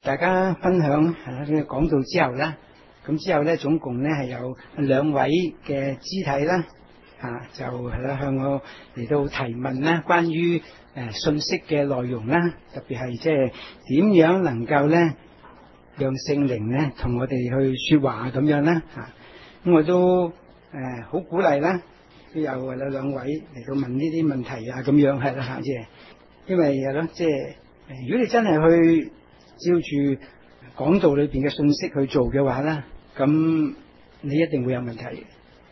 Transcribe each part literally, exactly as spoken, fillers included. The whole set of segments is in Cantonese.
大家分享係啦，呢個講道之後咧，咁之後咧總共咧係有兩位嘅肢體啦，啊就係啦向我嚟到提問啦，關於誒信息嘅內容啦，特別係即係點樣能夠咧讓聖靈咧同我哋去說話咁樣啦，嚇咁我都誒好鼓勵啦，都有係啦兩位嚟到問呢啲問題啊咁樣係啦嚇，即係因為係咯，即係如果你真係去照住講道裏邊嘅信息去做嘅話咧，咁你一定會有問題嘅。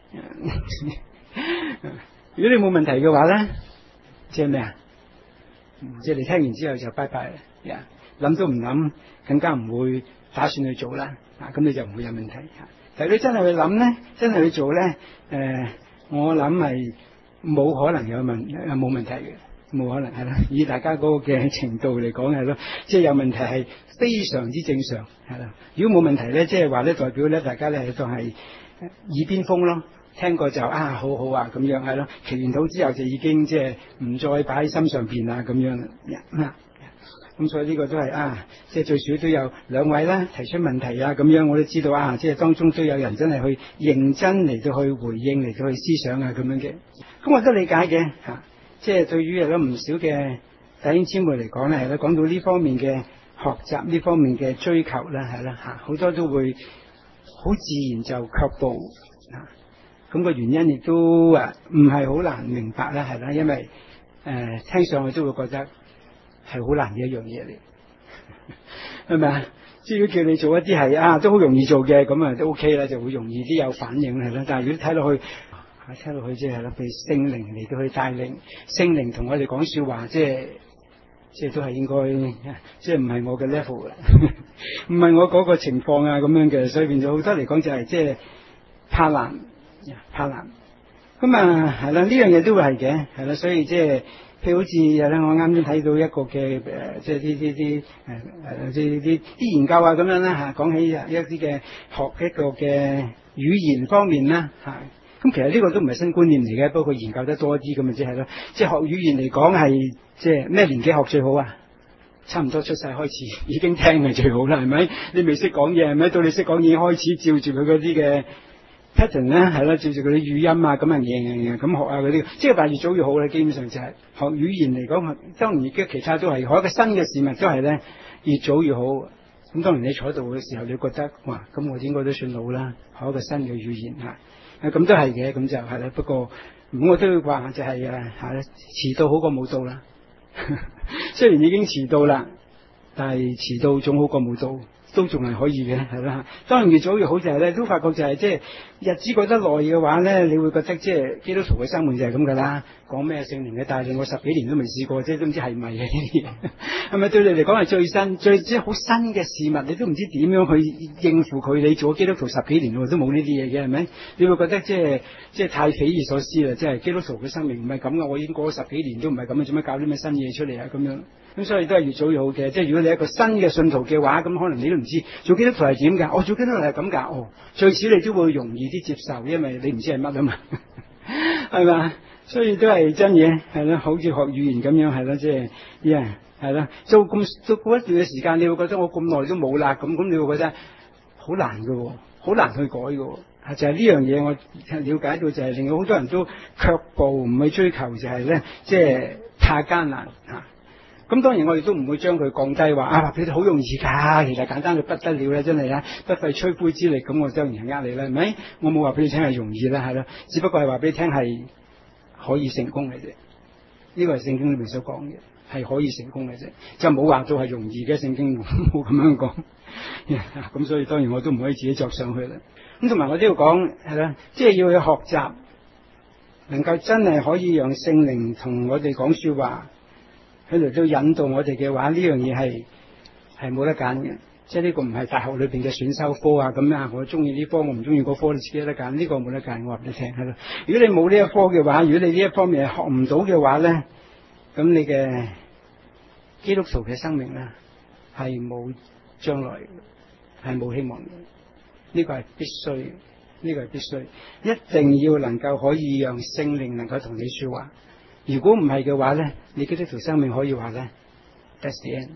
如果你冇問題嘅話咧，即係咩啊？即係你聽完之後就拜拜啦，諗都唔諗，更加唔會打算去做啦。啊，咁你就唔會有問題。但係你真係去諗咧，真係去做咧，誒、呃，我諗係冇可能有問冇問題嘅。冇可能係啦，以大家嗰個嘅程度嚟講係咯，即係有問題係非常之正常係啦。如果冇問題咧，即係話咧代表咧大家咧就係耳邊風咯，聽過就啊好好啊咁樣係咯，祈完禱之後就已經即係唔再擺喺心上邊啦咁樣啦。咁所以呢個都係啊，即係最少都有兩位啦提出問題啊咁樣，我都知道啊，即係當中都有人真係去認真嚟到去回應嚟到去思想啊咁樣嘅，咁我都理解嘅嚇。即係對於有咗唔少嘅弟兄姊妹嚟講咧，係啦，講到呢方面嘅學習，呢方面嘅追求啦，係啦嚇，好多都會好自然就卻步啊。咁個原因亦都啊唔係好難明白啦，係啦，因為誒、呃、聽上去都會覺得係好難嘅一樣嘢嚟，係咪啊？即係如果叫你做一啲係啊都好容易做嘅，咁啊都 OK 啦，就會容易啲有反應係啦。但係如果睇落去，聽落去即係啦，被聖靈嚟到去帶領，聖靈同我哋講說話，即係即係都係應該，即係唔係我嘅 level 啦，唔係我嗰個情況啊咁樣嘅，所以變咗好多嚟講就係即係怕難，怕難。咁啊係啦，呢樣嘢都會係嘅，係啦，所以即係譬如好似係啦，我啱先睇到一個嘅誒，即係啲啲啲誒誒，即係啲啲研究啊咁樣啦嚇，講起一啲嘅學一個嘅語言方面啦嚇。咁其實呢個都唔係新觀念嚟嘅，不過佢研究得多啲咁咪即係咯。即係學語言嚟講係即係咩年紀學最好啊？差唔多出世開始已經聽係最好啦，係咪？你未識講嘢係咪？到你識講嘢開始照住佢嗰啲嘅 pattern 咧，係啦，照住佢啲語音啊，咁啊嘢咁學啊嗰啲，即係話越早越好啦。基本上就係學語言嚟講，當然而家其他都係學一個新嘅事物都係咧，越早越好。咁當然你坐喺度嘅時候，你覺得哇，咁我應該都算老啦，學一個新嘅語言嚇。咁都係嘅，咁就係啦。不過咁我都會話就係誒嚇，遲到好過冇到啦。雖然已經遲到啦，但係遲到總好過冇到，都仲係可以嘅，係啦。當然越早越好就係咧，都發覺就係即係日子過得耐嘅話咧，你會覺得即係基督徒嘅生活就係咁噶啦。講咩聖靈嘅帶領，我十幾年都未試過，即係都唔知係咪嘅呢啲嘢。係咪對你嚟講係最新、最即係好新嘅事物？你都唔知點樣去應付佢。你做基督徒十幾年，都冇呢啲嘢嘅，係咪？你會覺得即係即係太匪夷所思啦！即係基督徒嘅生命唔係咁噶，我已經過咗十幾年都唔係咁，做乜搞啲咩新嘢出嚟啊？咁樣咁所以都係越早越好嘅。即係如果你係一個新嘅信徒嘅話，咁可能你都唔知做基督徒係點㗎。我、哦、做基督徒係咁㗎。哦，最少你都會容易啲接受，因為你唔知係乜啊嘛，係嘛？所以都係真嘢，係啦，好似學語言咁樣，係啦，即係，yeah，係啦，做咁做過一段嘅時間，你會覺得我咁耐都冇啦，咁咁你會覺得好難㗎，好難去改㗎，係就係呢樣嘢我了解到就係令到好多人都卻步，唔去追求就係咧，即係太艱難嚇。咁當然我哋都唔會將佢降低話啊，佢哋好容易㗎，其實簡單到不得了啦，真係啦，不費吹灰之力，咁我當然係呃你啦，係咪？我冇話俾你聽係容易啦，係啦，只不過係話俾你聽係可以成功嘅啫，呢個係聖經裏面所講嘅，係可以成功嘅啫，就冇話到係容易嘅，聖經冇咁樣講。咁所以當然我都唔可以自己作上去啦。咁同埋我都要講係啦，即係要去學習，能夠真係可以讓聖靈同我哋講說話，喺度都引導我哋嘅話，呢樣嘢係係冇得揀嘅。即係呢個唔係大學裏邊嘅選修科啊，咁啊，我中意呢科，我唔中意嗰科，你自己得揀。呢個冇得揀，我話俾你聽係咯。如果你冇呢一科嘅話，如果你呢一方面係學唔到嘅話咧，咁你嘅基督徒嘅生命咧係冇將來，係冇希望嘅。呢個係必須，呢個係必須，一定要能夠可以讓聖靈能夠同你說話。如果唔係嘅話咧，你基督徒生命可以話咧 ，that's the end。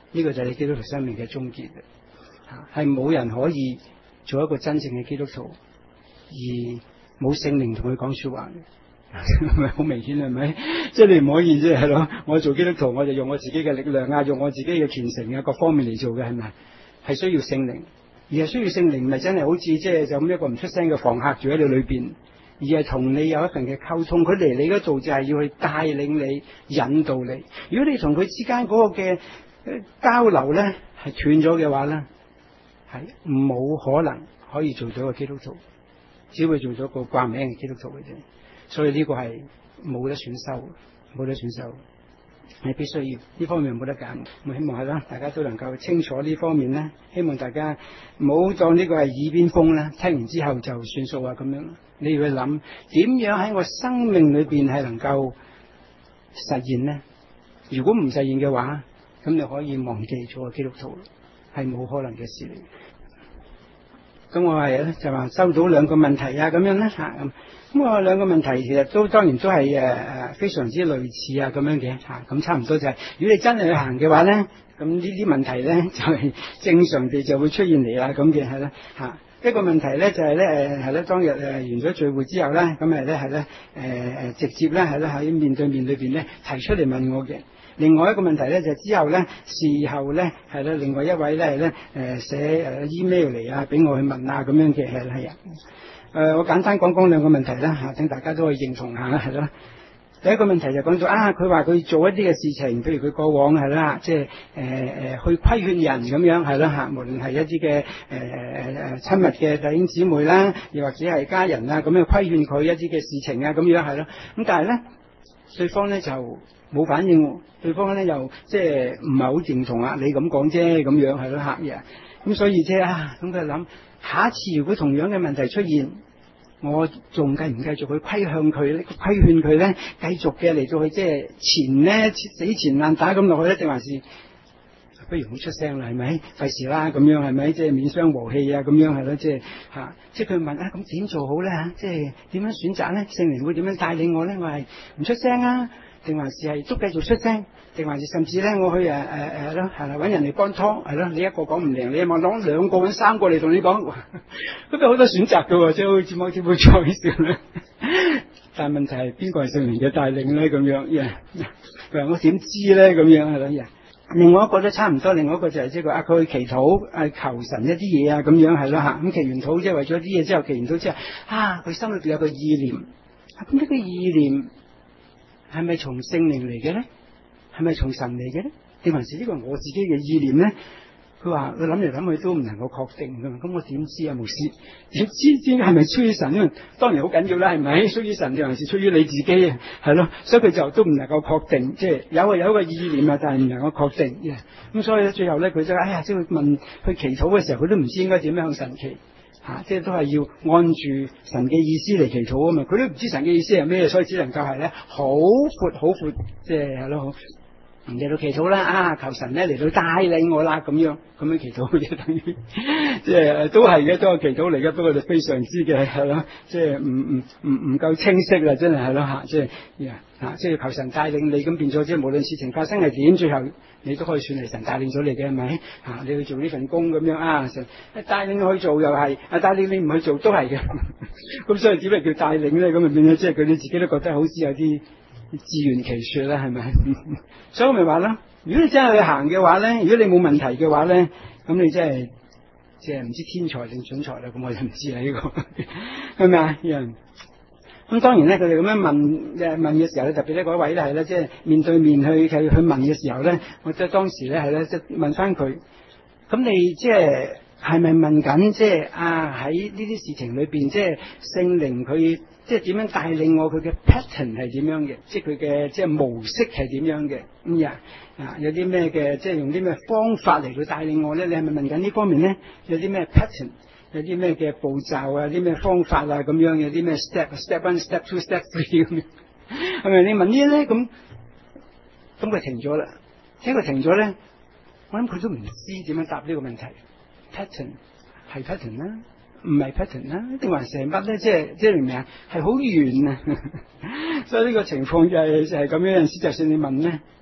呢個就係你基督徒生命嘅終結啊！係冇人可以做一個真正嘅基督徒，而冇聖靈同佢講說話嘅，係咪好明顯？係咪？即係你唔可以即係係咯，我做基督徒我就用我自己嘅力量啊，用我自己嘅虔誠啊，各方面嚟做嘅，係咪？係需要聖靈，而係需要聖靈，唔係真係好似即係就咁一個唔出聲嘅房客住喺你裏邊，而係同你有一份嘅溝通。佢嚟你嗰度就係要去帶領你、引導你。如果你同佢之間嗰個嘅交流咧係斷咗嘅話咧，係冇可能可以做到個基督徒，只會做咗個掛名嘅基督徒嘅啫。所以呢個係冇得選修，冇得選修。你必須要呢方面冇得揀，我希望係啦，大家都能夠清楚呢方面咧。希望大家唔好當呢個係耳邊風啦，聽完之後就算數啊咁樣。你要去諗點樣喺我生命裏邊係能夠實現呢？如果唔實現嘅話，咁你可以忘記咗個基督徒，係冇可能嘅事嚟。咁我係咧就話收到兩個問題啊，咁樣咧吓咁。咁我兩個問題其實都當然都係誒誒非常之類似啊咁樣嘅吓，咁差唔多就係、是、如果你真係去行嘅話咧，咁呢啲問題咧就係、是、正常地就會出現嚟啦咁嘅係啦吓。一個問題咧就係咧誒係咧當日誒完咗聚會之後咧，咁係咧係咧誒誒直接咧係咧喺面對面裏邊咧提出嚟問我嘅。另外一個問題咧就係之後咧事後咧係咧另外一位咧係咧誒寫誒 email 嚟啊俾我去問啊咁樣嘅係係啊。誒、呃，我簡單講講兩個問題啦嚇，等大家都可以認同下啦，係咯。第一個問題就講到啊，佢話佢做一啲嘅事情，譬如佢過往係啦，即係誒誒去規勸人咁樣係啦嚇，無論係一啲嘅誒誒誒親密嘅弟兄姊妹啦，又或者係家人啊，咁樣規勸佢一啲嘅事情啊，咁樣係咯。咁但係咧，對方咧就冇反應，對方咧又即係唔係好認同啊，你咁講啫，咁樣係咯嚇嘢。咁所以即係啊，咁佢諗。下一次如果同樣嘅問題出現，我仲繼唔繼續去規向佢咧、規勸佢咧，繼續嘅嚟到去即係纏咧死纏爛打咁落去咧，定還是不如唔好出聲啦？係咪？費事啦咁樣係咪？即係免傷和氣啊咁樣係咯，即係嚇。即係佢問啊，咁點做好咧嚇？即係點樣選擇咧？聖靈會點樣帶領我咧？我係唔出聲啊，定還是係都繼續出聲？定還是甚至咧，我去誒誒誒咯，係啦，揾人嚟幫拖，係咯，你一個講唔靈，你望攞兩個揾三個嚟同你講，咁都好多選擇嘅喎，即係好似 multiple choice啦。但係問題係邊個係聖靈嘅帶領咧？咁樣，呀，我點知咧？咁樣係咯，呀。另外一個都差唔多，另外一個就係即係啊，佢去祈禱誒求神一啲嘢啊，咁樣係咯嚇。咁祈完禱即係為咗啲嘢之後，祈完禱之後，啊，佢心裏邊有個意念，咁呢個意念係咪從聖靈嚟嘅咧？係咪從神嚟嘅咧？定還是呢個我自己嘅意念咧？佢話佢諗嚟諗去都唔能夠確定㗎嘛。咁我點知啊？牧師點知知係咪出於神？因為當然好緊要啦，係咪出於神定還是出於你自己啊？係咯，所以佢就都唔能夠確定，即係有啊有一個意念啊，但係唔能夠確定嘅。咁所以咧，最後咧，佢就哎呀，即係問去祈禱嘅時候，佢都唔知應該點樣向神祈嚇、啊，即係都係要按住神嘅意思嚟祈禱啊嘛。佢都唔知神嘅意思係咩，所以只能夠係咧好闊好闊，即係係咯。嚟到祈禱啦，啊求神咧嚟到帶領我啦，咁樣咁樣祈禱嘅，等於即係都係嘅，都係祈禱嚟嘅，不過就非常之嘅係咯，即係唔唔唔唔夠清晰啦，真係係咯嚇，即係嚇，即係求神帶領你，咁變咗即係無論事情發生係點，最後你都可以算係神帶領咗你嘅，係咪嚇？你去做呢份工咁樣啊，神帶領你去做又係，啊帶領你唔去做都係嘅，咁所以點解叫帶領咧？咁啊變咗即係佢哋自己都覺得好似有啲自圓其說啦，係咪？所以我咪話啦，如果你真係去行嘅話咧，如果你冇問題嘅話咧，咁你真係即係唔知天才定蠢材啦，咁我就唔知啦呢、這個係咪啊？咁當然咧，佢哋咁樣問誒問嘅時候咧，特別咧嗰位咧係咧，即係面對面去去去問嘅時候咧，我即係當時咧係咧即係問翻佢，咁你即係係咪問緊即係啊喺呢啲事情裏邊，即係聖靈佢？即係點樣帶領我？佢嘅 pattern 係點樣嘅？即係佢嘅即係模式係點樣嘅？咁呀啊，有啲咩嘅？即係用啲咩方法嚟去帶領我咧？你係咪問緊呢方面咧？有啲咩 pattern？有啲咩嘅步驟啊？啲咩方法啊？咁樣有啲咩 step？step one、step two、step three 咁樣係咪？你問呢啲咧？咁咁佢停咗啦。聽佢停咗咧，我諗佢都唔知點樣答呢個問題。pattern 係 pattern 啦。唔係 pattern 啦，定還成乜咧？即係即係明唔明啊？係好遠啊！所以呢個情況就係就係咁樣。有陣時就算你問咧，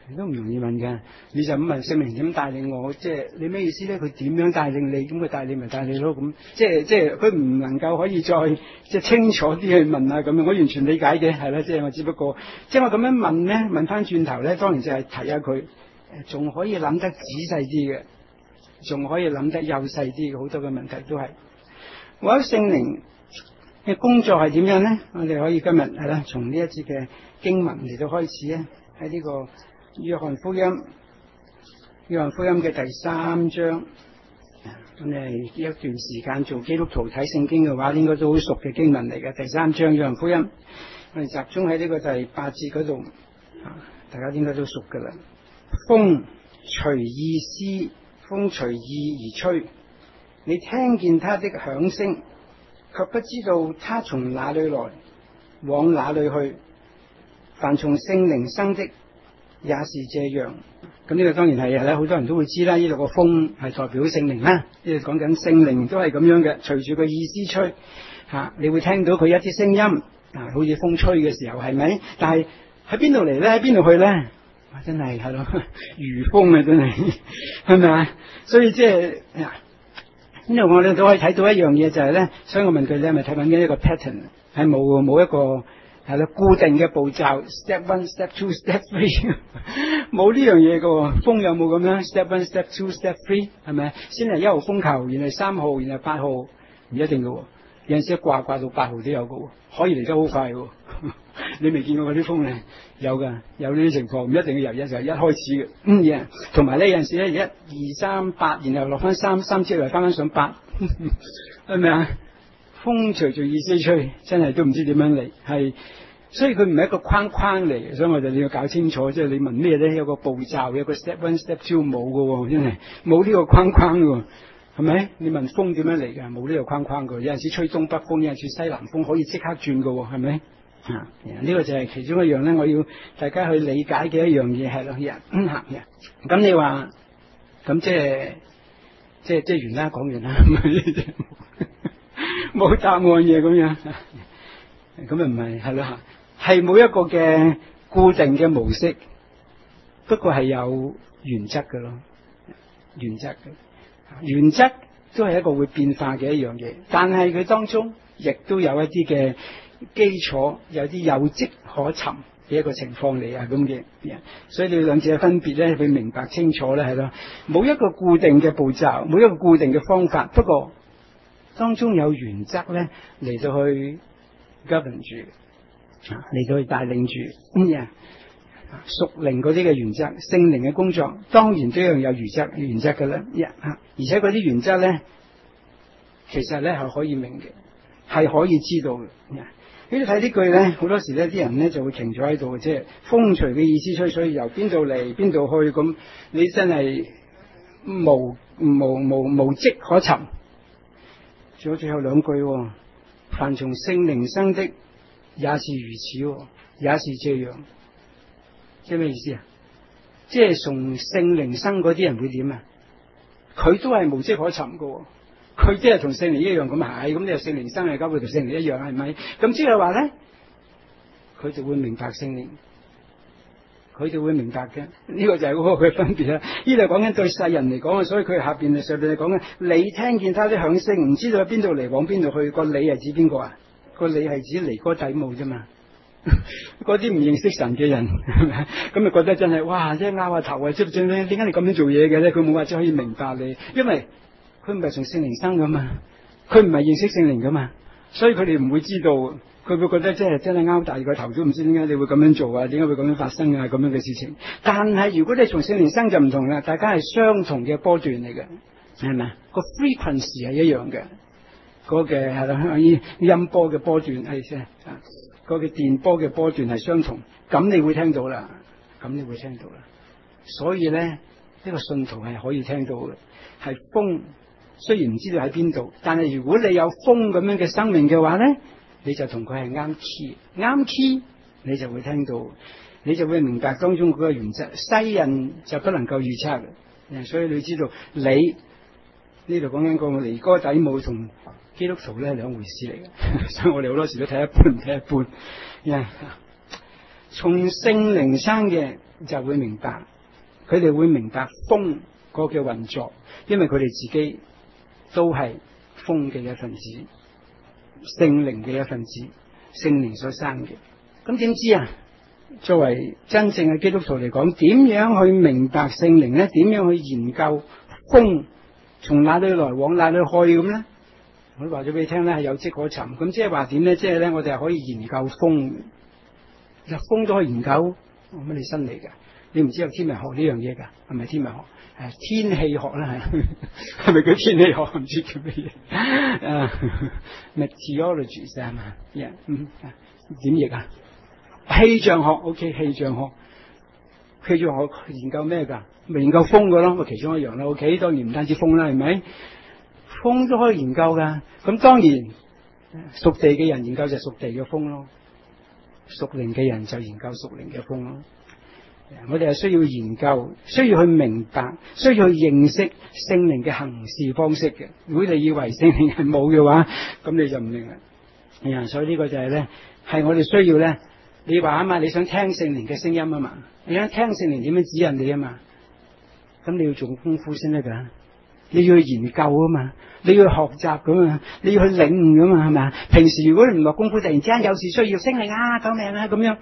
都唔容易問㗎。你就咁問聖靈點帶領我，即係你咩意思咧？佢點樣帶領你？咁佢帶你咪帶你咯。咁即係即係佢唔能夠可以再即係清楚啲去問啊咁樣。我完全理解嘅，係啦。即係我只不過即係我咁樣問咧，問翻轉頭咧，當然就係提下佢，仲可以諗得仔細啲嘅，仲可以諗得幼細啲嘅，好多嘅問題都係。我覺得聖靈嘅工作係點樣咧？我哋可以今日係啦，從呢一節嘅經文嚟到開始咧，喺呢個約翰福音，約翰福音嘅第三章。咁你一段時間做基督徒睇聖經嘅話，應該都好熟嘅經文嚟嘅。第三章約翰福音，我哋集中喺呢個第八節嗰度，大家應該都熟噶啦。風隨意思，風隨意而吹，你聽見它的響聲，卻不知道它從哪裏來，往哪裏去。凡從聖靈生的，也是這樣。咁呢個當然係係啦，好多人都會知啦。呢度個風係代表聖靈啦，呢度講緊聖靈都係咁樣嘅，隨住個意思吹吓、啊，你會聽到佢一啲聲音啊，好似風吹嘅時候係咪？但係喺邊度嚟咧？喺邊度去咧？哇，真係係咯，如風啊，真係係咪啊？所以即係呢度我哋都可以睇到一樣嘢就係、是、咧，所以我問佢你係咪睇緊一個 pattern？ 係冇冇一個。係啦，固定嘅步驟 ，step one、step two、step three， 冇呢樣嘢嘅。風有冇咁樣 ？step one、step two、step three， 係咪？先係一號風球，然後三號，然後八號，唔一定嘅。有陣時掛掛到八號都有嘅，可以嚟得好快嘅。你未見過嗰啲風咧？有㗎，有呢啲情況，唔一定要由一就係一開始嘅。嗯嘢，同埋咧有陣時咧，一二三八，然後落翻三，三之後翻翻上八，係咪啊？風隨住意思吹，真係都唔知點樣嚟，係，所以佢唔係一個框框嚟嘅，所以我哋你要搞清楚，即係你問咩咧，有個步驟，有個 step one、step two 冇嘅，真係冇呢個框框嘅，係咪？你問風點樣嚟嘅？冇呢個框框嘅，有陣時吹東北風，有陣時西南風，可以即刻轉嘅，係咪？啊，呢個就係其中一樣咧，我要大家去理解嘅一樣嘢係咯，人行嘅。咁你話，咁即係，即係即係完啦，講完啦。冇答案嘅咁樣，咁又唔係係咯，係冇一個嘅固定嘅模式，不過係有原則嘅咯，原則嘅原則都係一個會變化嘅一樣嘢，但係佢當中亦都有一啲嘅基礎，有啲有跡可尋嘅一個情況嚟啊咁嘅，所以你兩者嘅分別咧，佢明白清楚咧係咯，冇一個固定嘅步驟，冇一個固定嘅方法，不過。當中有原則咧，嚟到去 govern 住，嚟到去帶領住，嗯呀，屬靈嗰啲嘅原則，聖靈嘅工作，當然都一樣有原則原則嘅啦，呀，而且嗰啲原則咧，其實咧係可以明嘅，係可以知道嘅。你睇呢句咧，好多時咧啲人咧就會停咗喺度，即係風隨嘅意思吹，所以由邊度嚟邊度去，咁你真係無無無無跡可尋。仲有最後兩句，凡從聖靈生的也是如此，也是這樣，即係咩意思啊？即係從聖靈生嗰啲人會點啊？佢都係無跡可尋嘅，佢即係同聖靈一樣咁係，咁你又聖靈生係交佢同聖靈一樣係咪？咁即係話咧，佢就會明白聖靈。佢就會明白嘅，呢、這個就係嗰個佢分別啦。呢度講緊對世人嚟講啊，所以佢下邊上邊係講緊，你聽見他啲響聲，唔知道喺邊度嚟，往邊度去。個你係指邊個啊？個你係指尼哥底母啫嘛。嗰啲唔認識神嘅人，咁咪覺得真係哇，即係拗下頭啊！即係點解你咁樣做嘢嘅咧？佢冇話只可以明白你，因為佢唔係從聖靈生噶嘛，佢唔係認識聖靈噶嘛，所以佢哋唔會知道。佢會覺得即係真係拗大個頭都唔知點解你會咁樣做啊？點解會咁樣發生啊？咁樣嘅事情。但係如果你從聖靈生就唔同啦，大家係相同嘅波段嚟嘅，係咪啊？個 frequency 係一樣嘅，嗰嘅係啦，音波嘅波段係先啊，嗰個電波嘅波段係相同，咁你會聽到啦，咁你會聽到啦。所以咧，呢個信徒係可以聽到嘅，係風雖然唔知道喺邊度，但係如果你有風咁樣嘅生命嘅話咧。你就同佢係啱 key， 啱 key， 你就會聽到，你就會明白當中嗰個原則。世人就不能夠預測嘅，所以你知道你呢度講緊個尼哥底母同基督徒咧係兩回事嚟嘅，所以我哋好多時都睇一半睇一半。Yeah. 從聖靈生嘅就會明白，佢哋會明白風個嘅運作，因為佢哋自己都係風嘅一份子，聖靈嘅一份子，聖靈所生嘅。咁點知啊？作為真正嘅基督徒嚟講，點樣去明白聖靈咧？點樣去研究風從哪裏來往哪裏去咁咧？我話咗俾你聽咧，係有跡可尋。咁即係話點咧？即係咧，我哋係可以研究風，其實風都可以研究。乜你新嚟噶？你唔知有天文學呢樣嘢噶？係咪天文學？誒，天氣學啦，係係咪叫天氣學？唔知叫乜嘢？誒，meteorology 係嘛？呀，嗯，點譯啊？氣象學 ，OK， 氣象學，氣象學研究咩噶？咪研究風噶咯，其中一樣啦。OK， 當然唔單止風啦，係咪？風都可以研究噶。咁當然，屬地嘅人研究就係屬地嘅風咯，屬靈嘅人就研究屬靈嘅風咯。我哋係需要研究，需要去明白，需要去認識聖靈嘅行事方式嘅。如果你以為聖靈係冇嘅話，咁你就唔明啦。呀，所以呢個就係咧，係我哋需要咧。你話啊嘛，你想聽聖靈嘅聲音啊嘛，你想聽聖靈點樣指引你啊嘛，咁你要做功夫先得噶，你要去研究啊嘛，你要去學習噶嘛，你要去領悟噶嘛，係咪啊？平時如果你唔落功夫，突然之間有事需要聖靈啊，救命啊咁樣，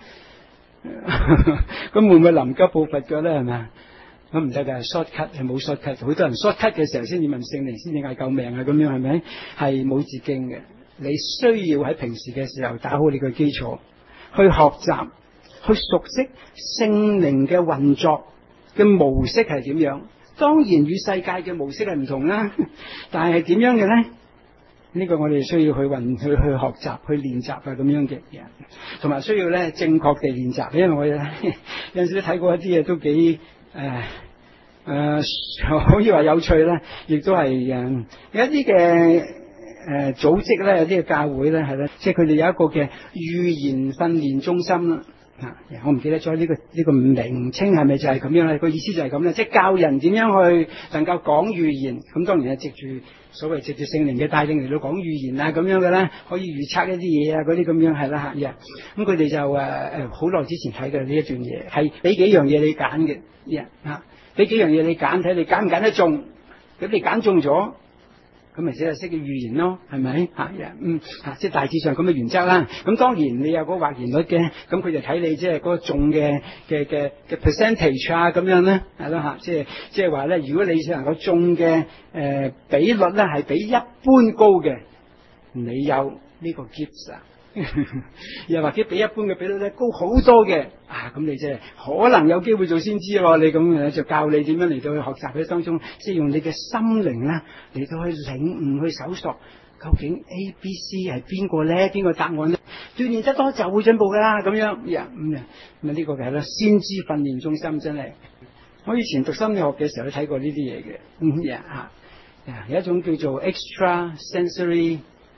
咁會唔會臨急抱佛腳咧？係咪啊？咁唔得噶 ，short cut 係冇 short cut，好多人 short cut 嘅時候先至問聖靈，先至嗌救命啊咁樣，係咪？係冇捷徑嘅，你需要喺平時嘅時候打好你個基礎。去學習，去熟悉聖靈嘅運作嘅模式係點樣？當然與世界嘅模式係唔同啦，但係點樣嘅咧？呢個我哋需要去運去去學習去練習啊咁樣嘅嘢，同埋需要咧正確地練習。因為我有陣時都睇過一啲嘢都幾誒誒，可以話有趣啦，亦都係誒有一啲嘅。誒、呃，組織咧有啲嘅教會咧係咧，即係佢哋有一個嘅預言訓練中心啦。啊，我唔記得咗呢、這個呢、這個名稱係咪就係咁樣咧？個意思就係咁啦，即係教人點樣去能夠講預言。咁當然係藉住所謂藉住聖靈嘅帶領嚟到講預言啊咁樣嘅啦，可以預測一啲嘢啊嗰啲咁樣係啦嚇。咁佢哋就誒誒好耐之前睇嘅呢一段嘢，係俾幾樣嘢你揀嘅。呀、yeah, 啊，俾幾樣嘢你揀，睇你揀唔揀得中。咁你揀中咗。咁咪即係識嘅預言咯，係咪？吓，嗯，吓，即係大致上咁嘅原則啦。咁當然你有嗰個或然率嘅，咁佢就睇你即係嗰個中嘅嘅嘅嘅 percentage 啊，咁樣咧，係咯吓，即係即係話咧，如果你能夠中嘅誒、呃、比率咧係比一般高嘅，你有呢個 gift 啊。又或者比一般嘅比率咧高好多嘅啊，咁你即係可能有機會做先知咯。你咁樣就教你點樣嚟到去學習喺當中，即係用你嘅心靈啦嚟到去領悟去搜索，究竟 A、B、C 係邊個咧？邊個答案咧？鍛煉得多就會進步噶啦。咁樣呀，咁啊咁啊呢個係啦，先知訓練中心真係。我以前讀心理學嘅時候都睇過呢啲嘢嘅。嗯呀吓，有一種叫做 extra sensory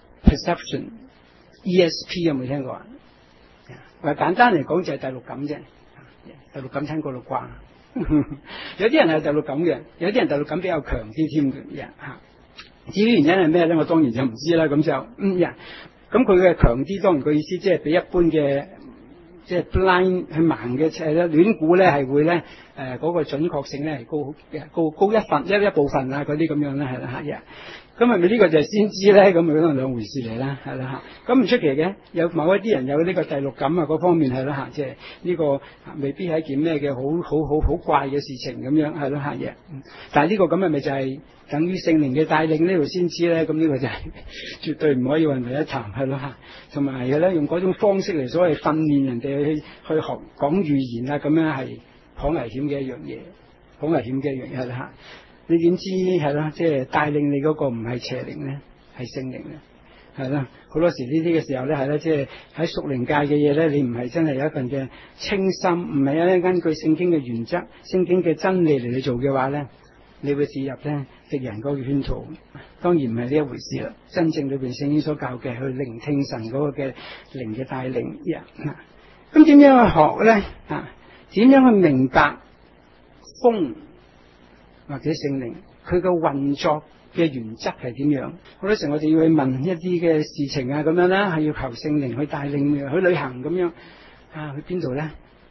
perception。E S P 有冇聽過啊？話簡單嚟講就係第六感啫，第六感聽過咯啩？有啲人係第六感嘅，有啲人第六感比較強啲添嘅。吓，至於原因係咩咧？我當然就唔知啦。咁就嗯呀，咁佢嘅強啲，當然個意思即係比一般嘅即係 blind 去盲嘅誒咧亂估咧係會咧誒嗰個準確性咧係高高高一份一一部分啊嗰啲咁樣咧係啦吓。咁係咪呢個就係先知咧？咁咪可能兩回事嚟啦，係啦嚇。咁唔出奇嘅，有某一啲人有呢個第六感啊，嗰方面係啦嚇，即係呢個未必係一件咩嘅好好好好怪嘅事情咁樣係咯嚇嘢。但係呢個咁係咪就係等於聖靈嘅帶領呢度先知咧？咁呢個就係絕對唔可以混為一談係咯嚇。同埋係咧用嗰種方式嚟所謂訓練人哋去去學講預言啊，咁樣係好危險嘅一樣嘢，好危險嘅一樣嘢係啦嚇。你點知係啦？即係帶領你嗰個唔係邪靈咧，係聖靈咧，係啦。好多時呢啲嘅時候咧，係啦，即係喺屬靈界嘅嘢咧，你唔係真係有一份嘅清心，唔係咧根據聖經嘅原則、聖經嘅真理嚟去做嘅話咧，你會跌入咧敵人嗰個圈套。當然唔係呢一回事啦。真正裏邊聖經所教嘅，去聆聽神嗰個嘅靈嘅帶領。咁點樣去學咧？啊，點樣去明白風？或者聖靈佢嘅運作嘅原則係點樣？好多時我哋要去問一啲嘅事情啊，咁樣啦，係要求聖靈去帶領去旅行咁樣啊，去邊度咧？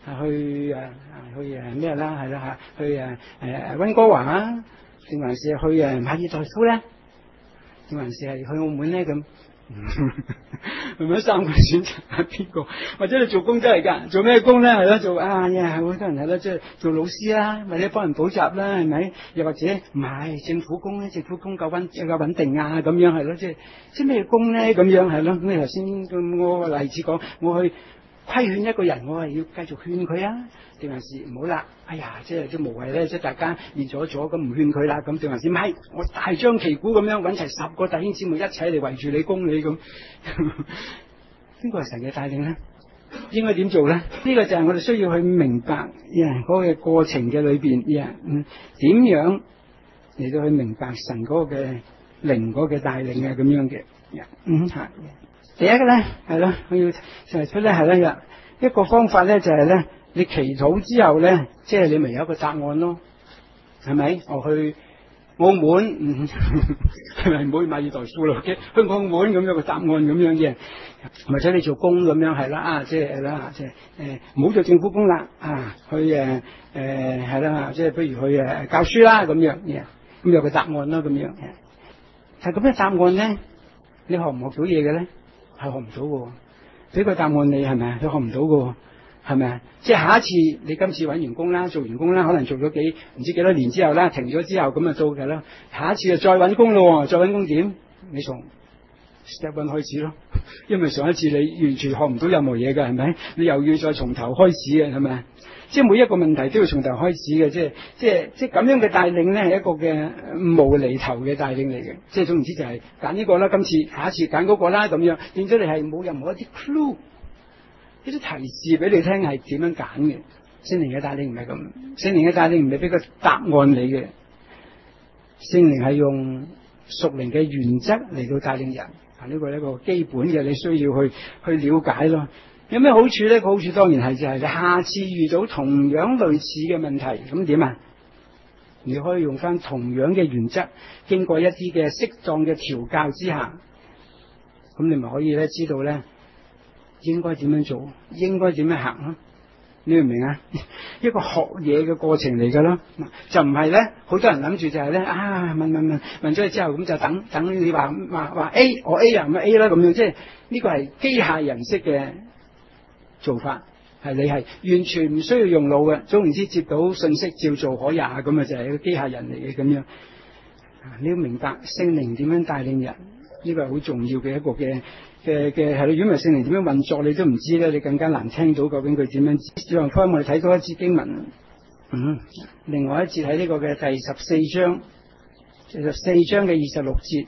去誒去誒咩啦，係啦嚇，去誒誒溫哥華啊，定還是去誒馬爾代夫咧，定還是係去澳門咧咁？係咪三個選擇係邊個？或者你做工都係㗎，做咩工咧？係咯，做啊呀，好多人係咯，即係做老師啦，或者幫人補習啦，係咪？又或者唔係政府工咧？政府工夠穩夠穩定啊，咁樣係咯，即係即係咩工咧？咁樣係咯。咁你頭先咁我個例子講，我去規勸一個人，我係要繼續勸佢啊，定還是唔好啦？哎呀，即係都無謂咧，即係大家熱咗咗咁唔勸佢啦，咁定還是唔係？我大張旗鼓咁樣揾齊十個弟兄姊妹一齊嚟圍住你攻你咁，邊個係神嘅帶領咧？應該點做咧？呢、這個就係我哋需要去明白呀嗰個過程嘅裏邊呀，嗯，點樣嚟到去明白神嗰個嘅靈嗰個帶領啊咁樣嘅呀，嗯吓。第一個咧係咯，我要提出咧係咧一個方法咧就係咧，你祈禱之後咧，即係你咪有一個答案咯，係咪？我去澳門，嗯，係咪唔好去馬爾代夫咯？去澳門咁有個答案咁樣嘅，或者你做工咁樣係啦，啊，即係啦，即係誒唔好做政府工啦，啊，去誒誒係啦，即係不如去誒教書啦咁樣嘅，咁有個答案啦咁樣嘅。但係咁嘅答案咧，你學唔學到嘢嘅咧？係學唔到嘅，俾個答案你係咪啊？你學唔到嘅，係咪啊？即係下一次你今次揾完工啦，做完工啦，可能做咗幾唔知幾多年之後啦，停咗之後咁啊做嘅啦。下一次就再揾工咯，再揾工點？你從 step one 開始咯，因為上一次你完全學唔到任何嘢嘅，係咪？你又要再從頭開始嘅，係咪？即係每一個問題都要從頭開始嘅，即係即係即係咁樣嘅帶領咧，係一個嘅無厘頭嘅帶領嚟嘅。即係總言之就係揀呢個啦，今次下一次揀嗰個啦，咁樣變咗你係冇任何一啲 clue，一啲提示俾你聽係點樣揀嘅。聖靈嘅帶領唔係咁，聖靈嘅帶領唔係俾個答案你嘅，聖靈係用屬靈嘅原則嚟到帶領人。啊，呢個係一個基本嘅，你需要去去了解咯。有咩好處咧？個好處當然係就係你下次遇到同樣類似嘅問題，咁點啊？你可以用翻同樣嘅原則，經過一啲嘅適當嘅調教之下，咁你咪可以咧知道咧應該點樣做，應該點樣行咯？你明唔明啊？一個學嘢嘅過程嚟噶咯，就唔係咧。好多人諗住就係咧啊，問問問問咗之後咁就等等你話話話 A， 我 A 啊，咁 A 啦咁樣，即係呢個係機械人式嘅做法，係你係完全唔需要用腦嘅，總言之接到信息照做可也，咁啊就係一個機械人嚟嘅咁樣。你要明白聖靈點樣帶領人，呢個係好重要嘅一個嘅嘅嘅係咯。如果唔係聖靈點樣運作，你都唔知咧，你更加難聽到究竟佢點樣。約翰福音我哋睇到一節經文，嗯，另外一節喺呢個嘅第十四章，第十四章嘅二十六節，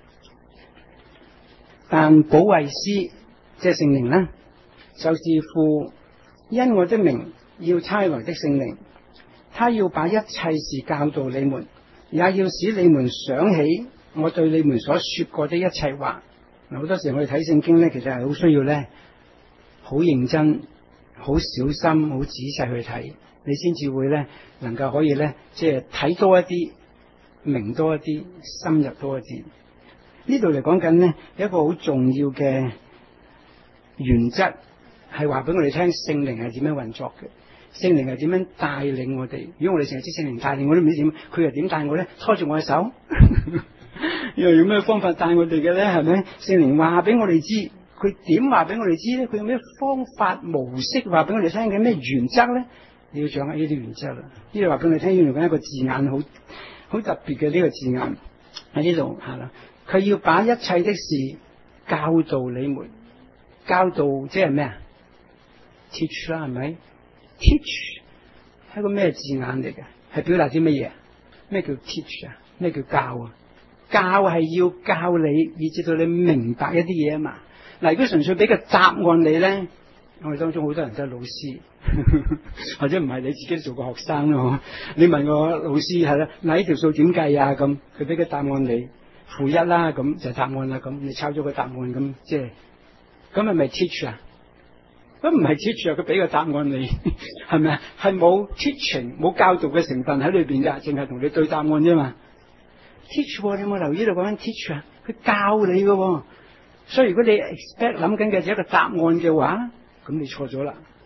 但保惠師即係聖靈啦，就是父因我的名要差來的聖靈，他要把一切事教導你們，也要使你們想起我對你們所說過的一切話。好多時我哋睇聖經咧，其實係好需要咧，好認真、好小心、好仔細去睇，你先至會咧能夠可以咧，即係睇多一啲、明多一啲、深入多一啲。呢度嚟講緊咧，有一個好重要嘅原則，係話俾我哋聽聖靈係點樣運作嘅，聖靈係點樣帶領我哋。如果我哋成日知聖靈帶領我，都唔知點，佢又點帶我咧？拖住我嘅手，又用咩方法帶我哋嘅咧？係咪？聖靈話俾我哋知，佢點話俾我哋知咧？佢用咩方法模式話俾我哋聽嘅？咩原則咧？你要掌握呢啲原則啦。呢度話俾我哋聽，用緊一個字眼，好好特別嘅呢個字眼喺呢度係啦。佢要把一切的事教導你們，教導即係咩啊？teach 啦，係咪 ？teach 係個咩字眼嚟嘅？係表達啲乜嘢？咩叫 teach 啊？咩叫教啊？教係要教你，以至到你明白一啲嘢啊嘛。嗱，如果純粹俾個答案你咧，我哋當中好多人都係老師，或者唔係你自己做個學生咯。你問個老師係啦，嗱呢條數點計啊？咁佢俾個答案你，負一啦，咁就答案啦。咁你抄咗個答案，咁即係咁係咪 teach 啊？咁唔係 teach 啊，佢俾個答案你，係咪啊？係冇 teaching 冇教導嘅成分喺裏邊噶，淨係同你對答案啫嘛。teach 你有冇留意到講緊 teach 啊？佢教你噶，所以如果你 expect 諗緊嘅就一個答案嘅話，咁你錯咗啦。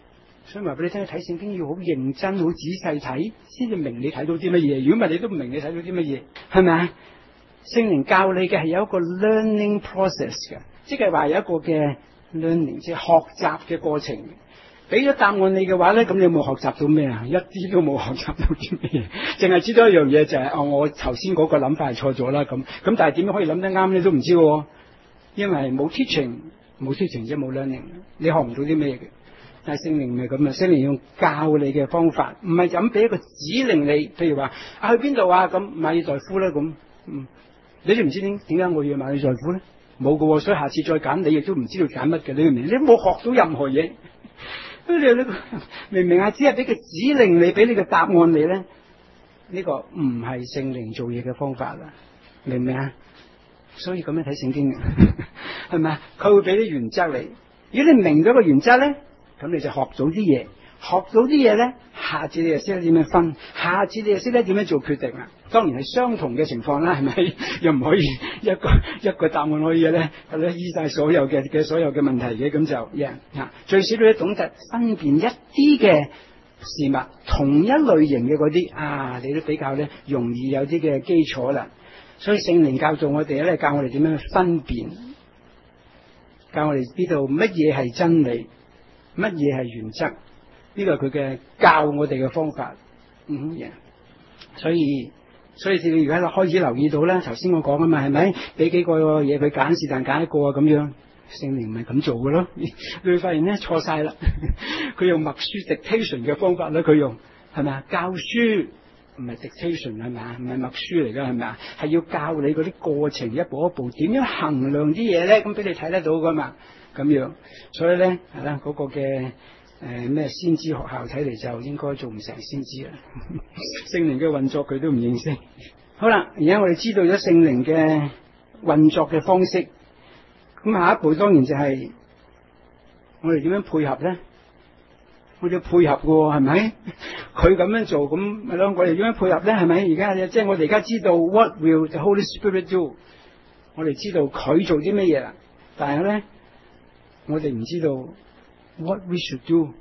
所以話俾你聽，睇聖經要好認真、好仔細睇，先至明你睇到啲乜嘢。如果唔係，你都唔明你睇到啲乜嘢，係咪啊？聖靈教你嘅係有一個 learning process 嘅，即係話有一個嘅 learning， 即係學習嘅過程。俾咗答案你嘅話咧，咁你有冇學習到咩啊？一啲都冇學習到啲咩，淨係知道一樣嘢就係、是、哦，我頭先嗰個諗法係錯咗啦。咁咁，但係點樣可以諗得啱你都唔知喎，因為冇 teaching， 冇 teaching 即係冇 learning， 你學唔到啲咩嘅。但係聖靈唔係咁啊，聖靈用教你嘅方法，唔係就咁俾一個指令你，譬如話啊去邊度啊，咁馬爾代夫啦咁，嗯，你都唔知點點解我要馬爾代夫咧？冇噶，所以下次再揀你亦都唔知道揀乜嘅，你明唔明？你冇學到任何嘢。你你明唔明啊？只係俾個指令你，俾你個答案你咧，呢、這個唔係聖靈做嘢嘅方法啦，明唔明啊？所以咁樣睇聖經嘅，係咪啊？佢會俾啲原則你，如果你明咗個原則咧，咁你就學到啲嘢，學到啲嘢咧，下次你就識得點樣分，下次你就識得點樣做決定啦。當然係相同嘅情況啦，係咪？又唔可以一個一個答案可以咧，係咧醫晒所有嘅嘅所有嘅問題嘅，咁就呀嚇。Yeah. 最少你都懂得分辨一啲嘅事物，同一類型嘅嗰啲啊，你都比較咧容易有啲嘅基礎啦。所以聖靈教導我哋咧，教我哋點樣去分辨，教我哋知道乜嘢係真理，乜嘢係原則，呢個係佢嘅教我哋嘅方法。嗯呀，yeah. 所以。所以你而家開始留意到啦，頭先我講啊嘛，係咪？俾幾個嘢佢揀，是但揀一個啊，咁樣聖靈唔係咁做嘅咯。你會發現咧錯晒啦，佢用默書 dictation 嘅方法咧，佢用係咪啊？教書唔係 dictation 係咪啊？唔係默書嚟噶係咪啊？係要教你嗰啲過程一步一步點樣衡量啲嘢咧，咁俾你睇得到噶嘛？咁樣，所以咧係啦，嗰個嘅。誒咩、呃、先知學校睇嚟就應該做唔成先知啦，聖靈嘅運作佢都唔認識。好啦，而家我哋知道咗聖靈嘅運作嘅方式，咁下一步當然就係我哋點樣配合咧？我哋要配合嘅喎，係咪？佢咁樣做，咁咪咯？我哋點樣配合咧？係咪？而家即係我哋而家知道 What will the Holy Spirit do？ 我哋知道佢做啲咩嘢啦，但係咧，我哋唔知道。What we should do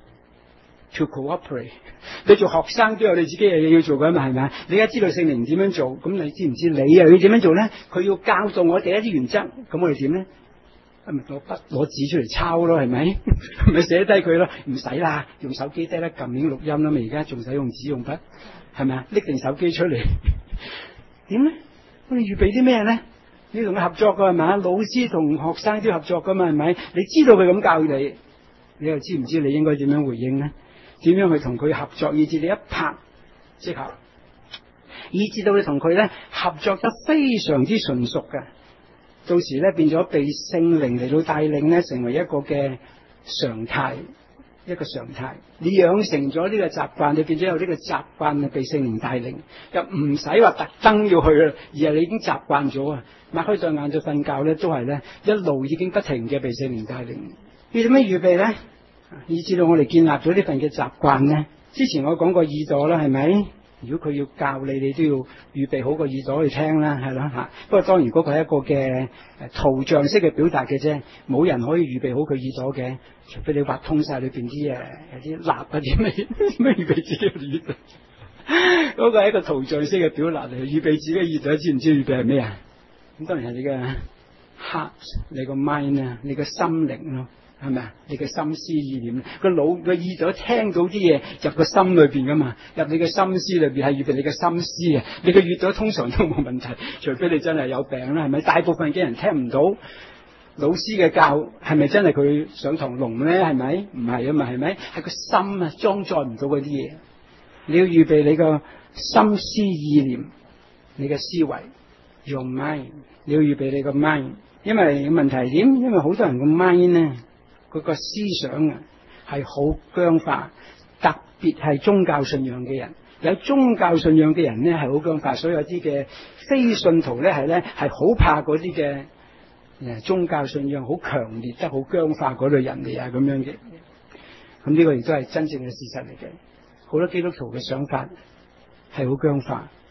to cooperate？ 你做學生都有你自己嘅嘢要做㗎嘛，係咪？你而家知道聖靈點樣做，咁你知唔知你又要點樣做咧？佢要教導我哋一啲原則，咁我哋點咧？咪攞筆攞紙出嚟抄咯，係咪？咪寫低佢咯，唔使啦，用手機得啦，撳影錄音啦，咪而家仲使用紙用筆，係咪啊？拎定手機出嚟，點咧？我哋預備啲咩咧？你同佢合作㗎係咪啊？老師同學生都要合作㗎嘛，係咪？你知道佢咁教你。你又知唔知你應該點樣回應呢？點樣去同佢合作，以至你一拍即合，以至到你同佢咧合作得非常之純熟嘅，到時咧變咗被聖靈嚟到帶領咧，成為一個嘅常態，一個常態。你養成咗呢個習慣，你變咗有呢個習慣被聖靈帶領，又唔使話特登要去啦，而係你已經習慣咗啊！擘開對眼就瞓覺咧，都係咧一路已經不停嘅被聖靈帶領。要點樣預備咧？以至到我哋建立咗呢份嘅習慣咧。之前我講過耳朵啦，係咪？如果佢要教你，你都要預備好個耳朵去聽啦，係啦吓。不過當然嗰個係一個嘅圖像式嘅表達嘅啫，冇人可以預備好佢耳朵嘅，除非你挖通晒裏邊啲誒有啲蠟啊啲咩咩預備自己嘅耳朵。嗰個係一個圖像式嘅表達嚟，預備自己嘅耳朵，知唔知預備係咩啊？咁當然係你嘅 heart， 你個 mind 啊，你個心靈咯。係咪啊？你嘅心思意念，個腦個耳朵聽到啲嘢入個心裏邊噶嘛？入你嘅心思裏邊係預備你嘅心思啊！你嘅耳朵通常都冇問題，除非你真係有病啦，係咪？大部分嘅人聽唔到老師嘅教，係咪真係佢上堂聾咧？係咪？唔係啊嘛，係咪？係個心啊，裝載唔到嗰啲嘢。你要預備你個心思意念，你嘅思維用 mind， 你要預備你個 mind， 因為問題係點？因為好多人個 mind 咧。佢個思想啊係好僵化，特別係宗教信仰嘅人，有宗教信仰嘅人咧係好僵化，所以有啲嘅非信徒咧係咧係好怕嗰啲嘅誒宗教信仰好強烈得好僵化嗰類人嚟啊咁樣嘅。咁呢個亦都係真正嘅事實嚟嘅。好多基督徒嘅想法係好僵化，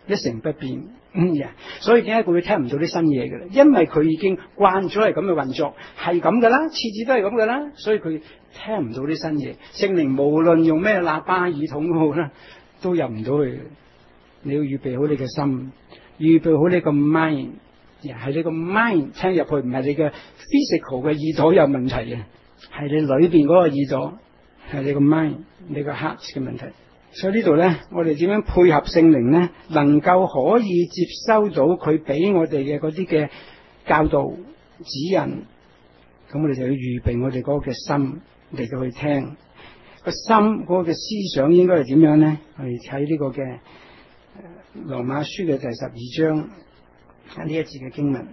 一成不變。嗯呀，所以點解佢會聽唔到啲新嘢嘅咧？因為佢已經慣咗係咁嘅運作，係咁噶啦，次次都係咁噶啦，所以佢聽唔到啲新嘢。聖靈無論用咩喇叭耳筒都好啦，都入唔到去。你要預備好你嘅心，預備好你個 mind， 係你個 mind 聽入去，唔係你嘅 physical 嘅耳朵有問題嘅，係你裏邊嗰個耳朵，係你個 mind， 你個 heart 嘅問題。所以呢度咧，我哋點樣配合聖靈咧，能夠可以接收到佢俾我哋嘅嗰啲嘅教導指引，咁我哋就要預備我哋嗰個嘅心嚟到去聽。個心嗰個嘅思想應該係點樣咧？我哋睇呢個嘅羅馬書嘅第十二章呢一節嘅經文。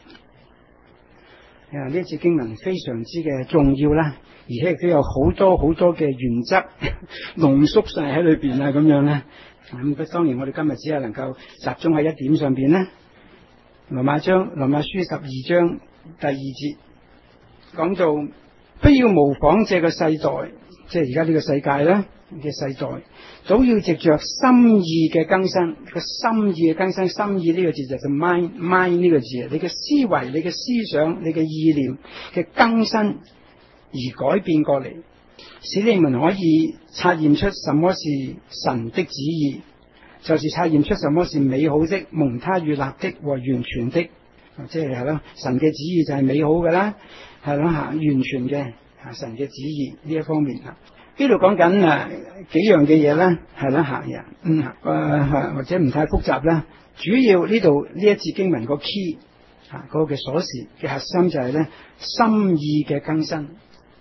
啊！呢一節經文非常之嘅重要啦，而且亦都有好多好多嘅原則濃縮晒喺裏邊啊，咁樣咧。咁當然我哋今日只係能夠集中喺一點上邊咧。羅馬章羅馬書十二章第二節講到，不要模仿這個世代，即係而家呢個世界咧嘅世代，總要藉着心意嘅更新。個心意嘅更新，心意呢個字就係 mind mind 呢個字，你嘅思維、你嘅思想、你嘅意念嘅更新而改變過嚟，使你們可以察驗出什麼是神的旨意，就是察驗出什麼是美好的、蒙他悅納的和完全的。即係係咯，神嘅旨意就係美好嘅啦，係咯吓，完全嘅神嘅旨意呢一方面啊。呢度講緊誒幾樣嘅嘢啦，係啦吓人，嗯誒、呃、或者唔太複雜啦。主要呢度呢一節經文個 key 啊，嗰個嘅鎖匙嘅核心就係咧心意嘅更新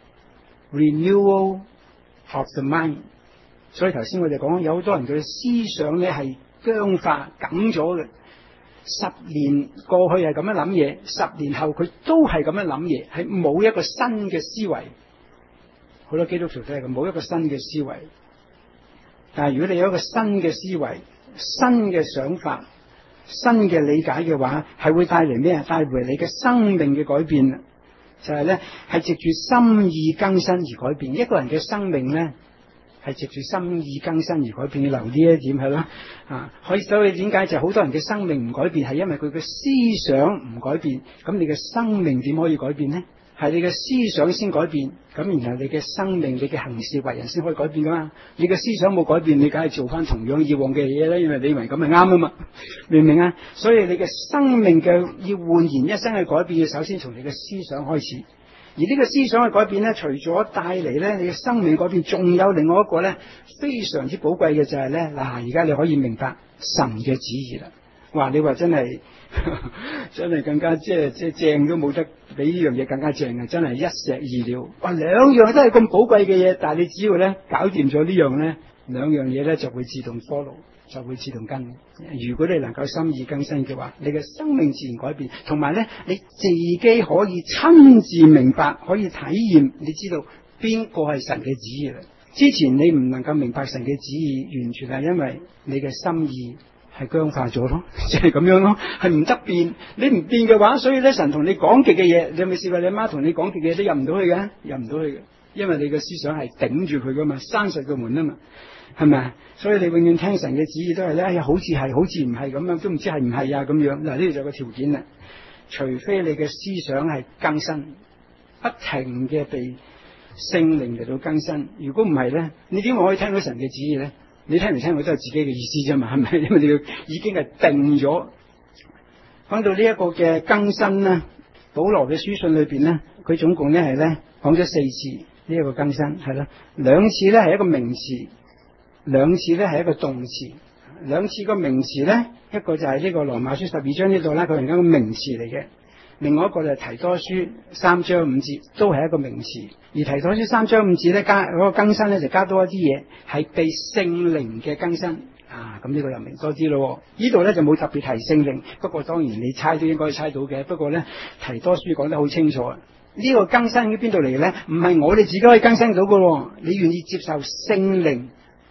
，renewal of the mind。所以頭先我哋講有好多人嘅思想咧係僵化梗咗嘅，十年過去係咁樣諗嘢，十年後佢都係咁樣諗嘢，係冇一個新嘅思維。好多基督徒都係咁，冇一個新嘅思維。但係如果你有一個新嘅思維、新嘅想法、新嘅理解嘅話，係會帶嚟咩啊？帶嚟你嘅生命嘅改變。就係咧，係藉住心意更新而改變。一個人嘅生命咧，係藉住心意更新而改變。你留呢一點係咯啊，可以所以點解就係好多人嘅生命唔改變，係因為佢嘅思想唔改變。咁你嘅生命點可以改變呢？係你嘅思想先改變，咁然後你嘅生命、你嘅行事為人先可以改變噶嘛？你嘅思想冇改變，你梗係做翻同樣以往嘅嘢咧，因為你以為咁係啱啊嘛，明唔明啊？所以你嘅生命嘅要煥然一新嘅改變，要首先從你嘅思想開始。而呢個思想嘅改變咧，除咗帶嚟咧你嘅生命改變，仲有另外一個咧非常之寶貴嘅就係咧嗱，而家你可以明白神嘅旨意啦。哇！你話真係真係更加即係即係正都冇得比呢樣嘢更加正嘅，真係一石二鳥。哇！兩樣都係咁寶貴嘅嘢，但係你只要咧搞掂咗呢樣咧，兩樣嘢咧就會自動 follow，就會自動跟。如果你能夠心意更新嘅話，你嘅生命自然改變，同埋咧你自己可以親自明白，可以體驗，你知道邊個係神嘅旨意啦。之前你唔能夠明白神嘅旨意，完全係因為你嘅心意係僵化咗咯，即係咁樣咯，係唔得變。你唔變嘅話，所以咧神同你講極嘅嘢，你有冇試過你阿媽同你講極嘅嘢都入唔到去嘅，入唔到去嘅，因為你嘅思想係頂住佢噶嘛，閂實個門啊嘛，係咪啊？所以你永遠聽神嘅旨意都係咧，哎呀，好似係，好似唔係咁樣，都唔知係唔係啊咁樣。嗱，呢度就有個條件啦，除非你嘅思想係更新，不停嘅被聖靈嚟到更新。如果唔係咧，你點會可以聽到神嘅旨意咧？你聽唔聽到都係自己嘅意思啫嘛，係咪？因為你要已經係定咗。講到呢一個嘅更新咧，保羅嘅書信裏邊咧，佢總共咧係咧講咗四次呢一個更新，係啦，兩次咧係一個名詞，兩次咧係一個動詞。兩次個名詞咧，一個就係呢個羅馬書十二章呢度咧，佢係一個名詞嚟嘅。另外一個就係提多書三章五節，都係一個名詞。而提多書三章五節咧加嗰個更新咧，就加多一啲嘢，係被聖靈嘅更新啊。咁呢個又明多啲咯。呢度咧就冇特別提聖靈，不過當然你猜都應該猜到嘅。不過咧提多書講得好清楚，呢個更新喺邊度嚟咧？唔係我哋自己可以更新到嘅，你願意接受聖靈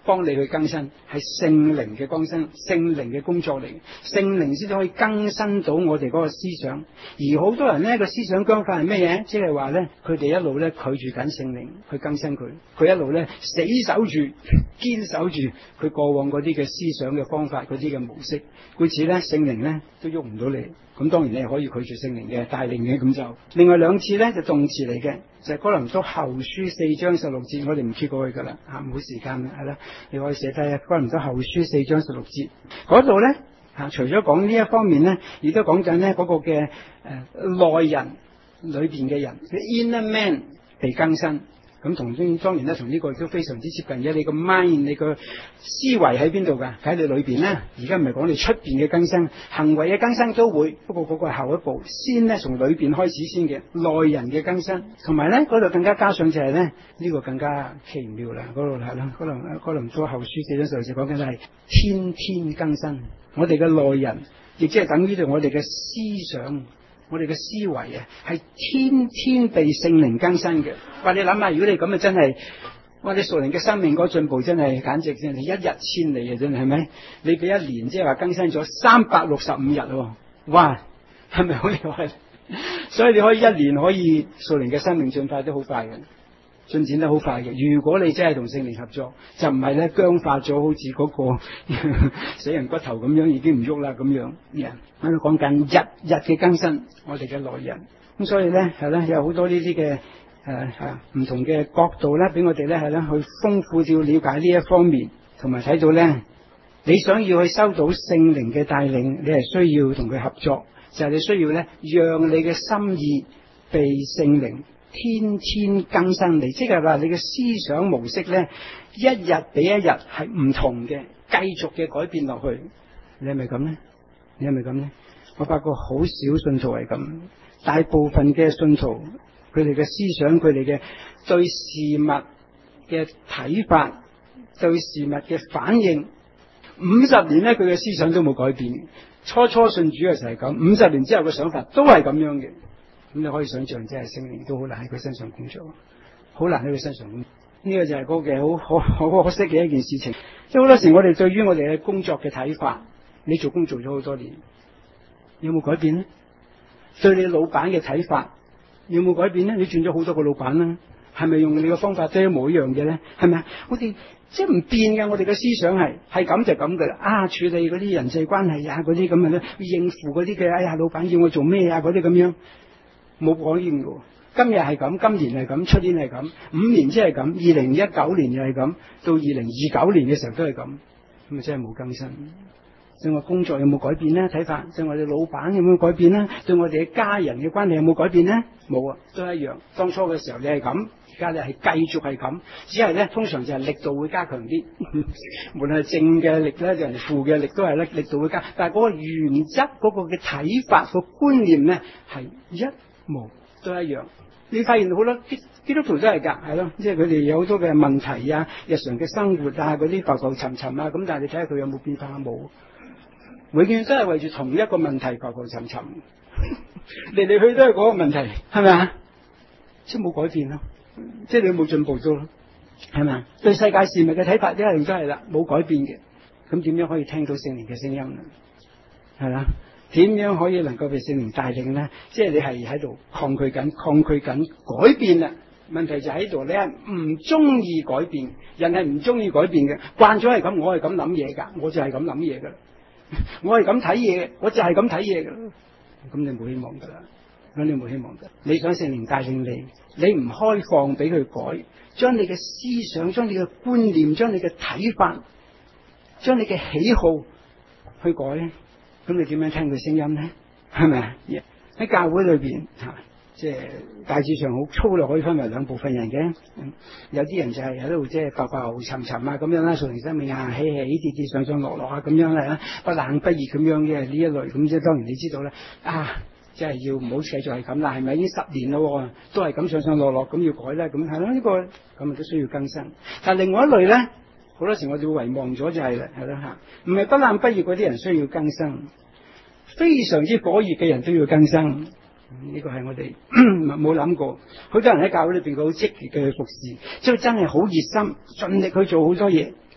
幫你去更新，係聖靈嘅更新，聖靈嘅工作嚟，聖靈先至可以更新到我哋嗰個思想。而好多人呢個思想僵化係咩嘢？即係話呢，佢哋一路呢拒絕緊聖靈去更新佢，佢一路呢死守住、堅守住佢過往嗰啲嘅思想嘅方法、嗰啲嘅模式，故此呢，聖靈呢都喐唔到你。咁當然你係可以拒絕聖靈嘅帶領嘅，咁就另外兩次呢就動詞嚟嘅，就係哥林多後書四章十六節，我哋唔揭過去噶啦，嚇冇時間啦，係啦，你可以寫低啊。哥林多後書四章十六節嗰度呢，嚇，除咗講呢一方面呢，亦都講緊呢嗰個嘅誒內人裏邊嘅人 ，inner man 被更新。咁同當然咧，同呢個都非常之接近嘅。你個 mind， 你個思維喺邊度㗎？喺你裏邊咧。而家唔係講你出邊嘅更新，行為嘅更新都會，不過嗰個係後一步。先咧從裏邊開始先嘅內人嘅更新，同埋咧嗰度更加加上就係咧呢、呢個更加奇妙啦。嗰度係啦，可能可能多後書四章十六節講緊係天天更新我哋嘅內人，亦即係等於對我哋嘅思想。我哋嘅思維啊，係天天被聖靈更新嘅。話你諗下，如果你咁啊，真係，哇！你屬靈嘅生命嗰個進步真係簡直真係一日千里啊！真係係咪？你俾一年即係話更新咗三百六十五日喎，哇！係咪好厲害？所以你可以一年可以屬靈嘅生命進化得好快嘅，進展得好快嘅。如果你真係同聖靈合作，就唔係咧僵化咗，好似嗰個死人骨頭咁樣已經唔喐啦咁樣。喺度講緊日日嘅更新，我哋嘅內人。咁所以咧係咧有好多呢啲嘅誒係唔同嘅角度咧，俾我哋咧係咧去豐富到了解呢一方面，同埋睇到咧你想要去收到聖靈嘅帶領，你係需要同佢合作，就係、是、你需要咧讓你嘅心意被聖靈天天更新你，即係話你嘅思想模式咧一日比一日係唔同嘅，繼續嘅改變落去。你係咪咁咧？你係咪咁咧？我發覺好少信徒係咁，大部分嘅信徒佢哋嘅思想，佢哋嘅對事物嘅睇法，對事物嘅反應，五十年咧佢嘅思想都冇改變。初初信主嘅時候係咁，五十年之後嘅想法都係咁樣嘅。咁你可以想象，即係聖靈都好難喺佢身上工作，好難喺佢身上工作。呢、這個就係嗰嘅好好好可惜嘅一件事情。即係好多時我哋對於我哋嘅工作嘅睇法，你做工做咗好多年，有冇改變呢？對你老闆嘅睇法有冇改變呢？你轉咗好多個老闆啦，係咪用你嘅方法都一模一樣嘅咧？係咪啊？我哋即係唔變嘅，我哋嘅思想係係咁就咁噶啦。啊，處理嗰啲人際關係啊，嗰啲咁嘅咧，應付嗰啲嘅，哎呀，老闆要我做咩啊？嗰啲咁樣冇改變嘅。今日係咁，今年係咁，出年係咁，五年即係咁，二零一九年又係咁，到二零二九年嘅時候都係咁，咁咪真係冇更新。對我工作有冇改變呢？睇法對我哋老闆有冇改變呢？對我哋嘅家人嘅關係有冇改變呢？冇啊，都一樣。當初嘅時候你係咁，而家你係繼續係咁，只係咧通常就係力度會加強啲，無論係正嘅力咧，定係負嘅力都係咧力度會加，但係嗰個原則嗰、嗰個嘅睇法、嗰個觀念咧係一模都一樣。你發現好多基基督徒都係㗎，係咯，即係佢哋有好多嘅問題啊，日常嘅生活啊，嗰啲浮浮沉沉啊，咁但係你睇下佢有冇變化冇？永遠都係為住同一個問題浮浮沉沉，嚟嚟去都係嗰個問題，係咪啊？即係冇改變咯，即係你冇進步到咯，係咪啊？對世界事物嘅睇法一樣都係啦，冇改變嘅。咁點樣可以聽到聖靈嘅聲音呢？係啦，點樣可以能夠被聖靈帶領呢？即係你係喺度抗拒緊、抗拒緊改變啦。問題就喺度，你係唔中意改變，人係唔中意改變嘅，慣咗係咁，我係咁諗嘢㗎，我就係咁諗嘢㗎。我係咁睇嘢，我就係咁睇嘢㗎。咁你冇希望㗎啦，咁你冇希望㗎。你想聖靈帶領你，你唔開放俾佢改，將你嘅思想、將你嘅觀念、將你嘅睇法、將你嘅喜好去改，咁你點樣聽佢聲音咧？係咪啊？喺教會裏邊吓，即係大致上好粗略可以分為兩部分人嘅。有啲人就係喺度即係浮浮沉沉啊咁樣啦，屬靈生命啊起起跌跌上上落落啊咁樣啦，不冷不熱咁樣嘅呢一類。咁即係當然你知道啦，啊，即係要唔好繼續係咁啦，係咪已經十年咯，都係咁上上落落咁要改咧？咁係咯，呢個咁啊都需要更新。但係另外一類咧，好多時我哋會遺忘咗就係啦，係啦吓，唔係不冷不熱嗰啲人需要更新，非常之火熱嘅人都要更新。呢個係我哋冇諗過，好多人喺教會裏邊佢好積極嘅去服侍，即係真係好熱心，盡力去做好多嘢。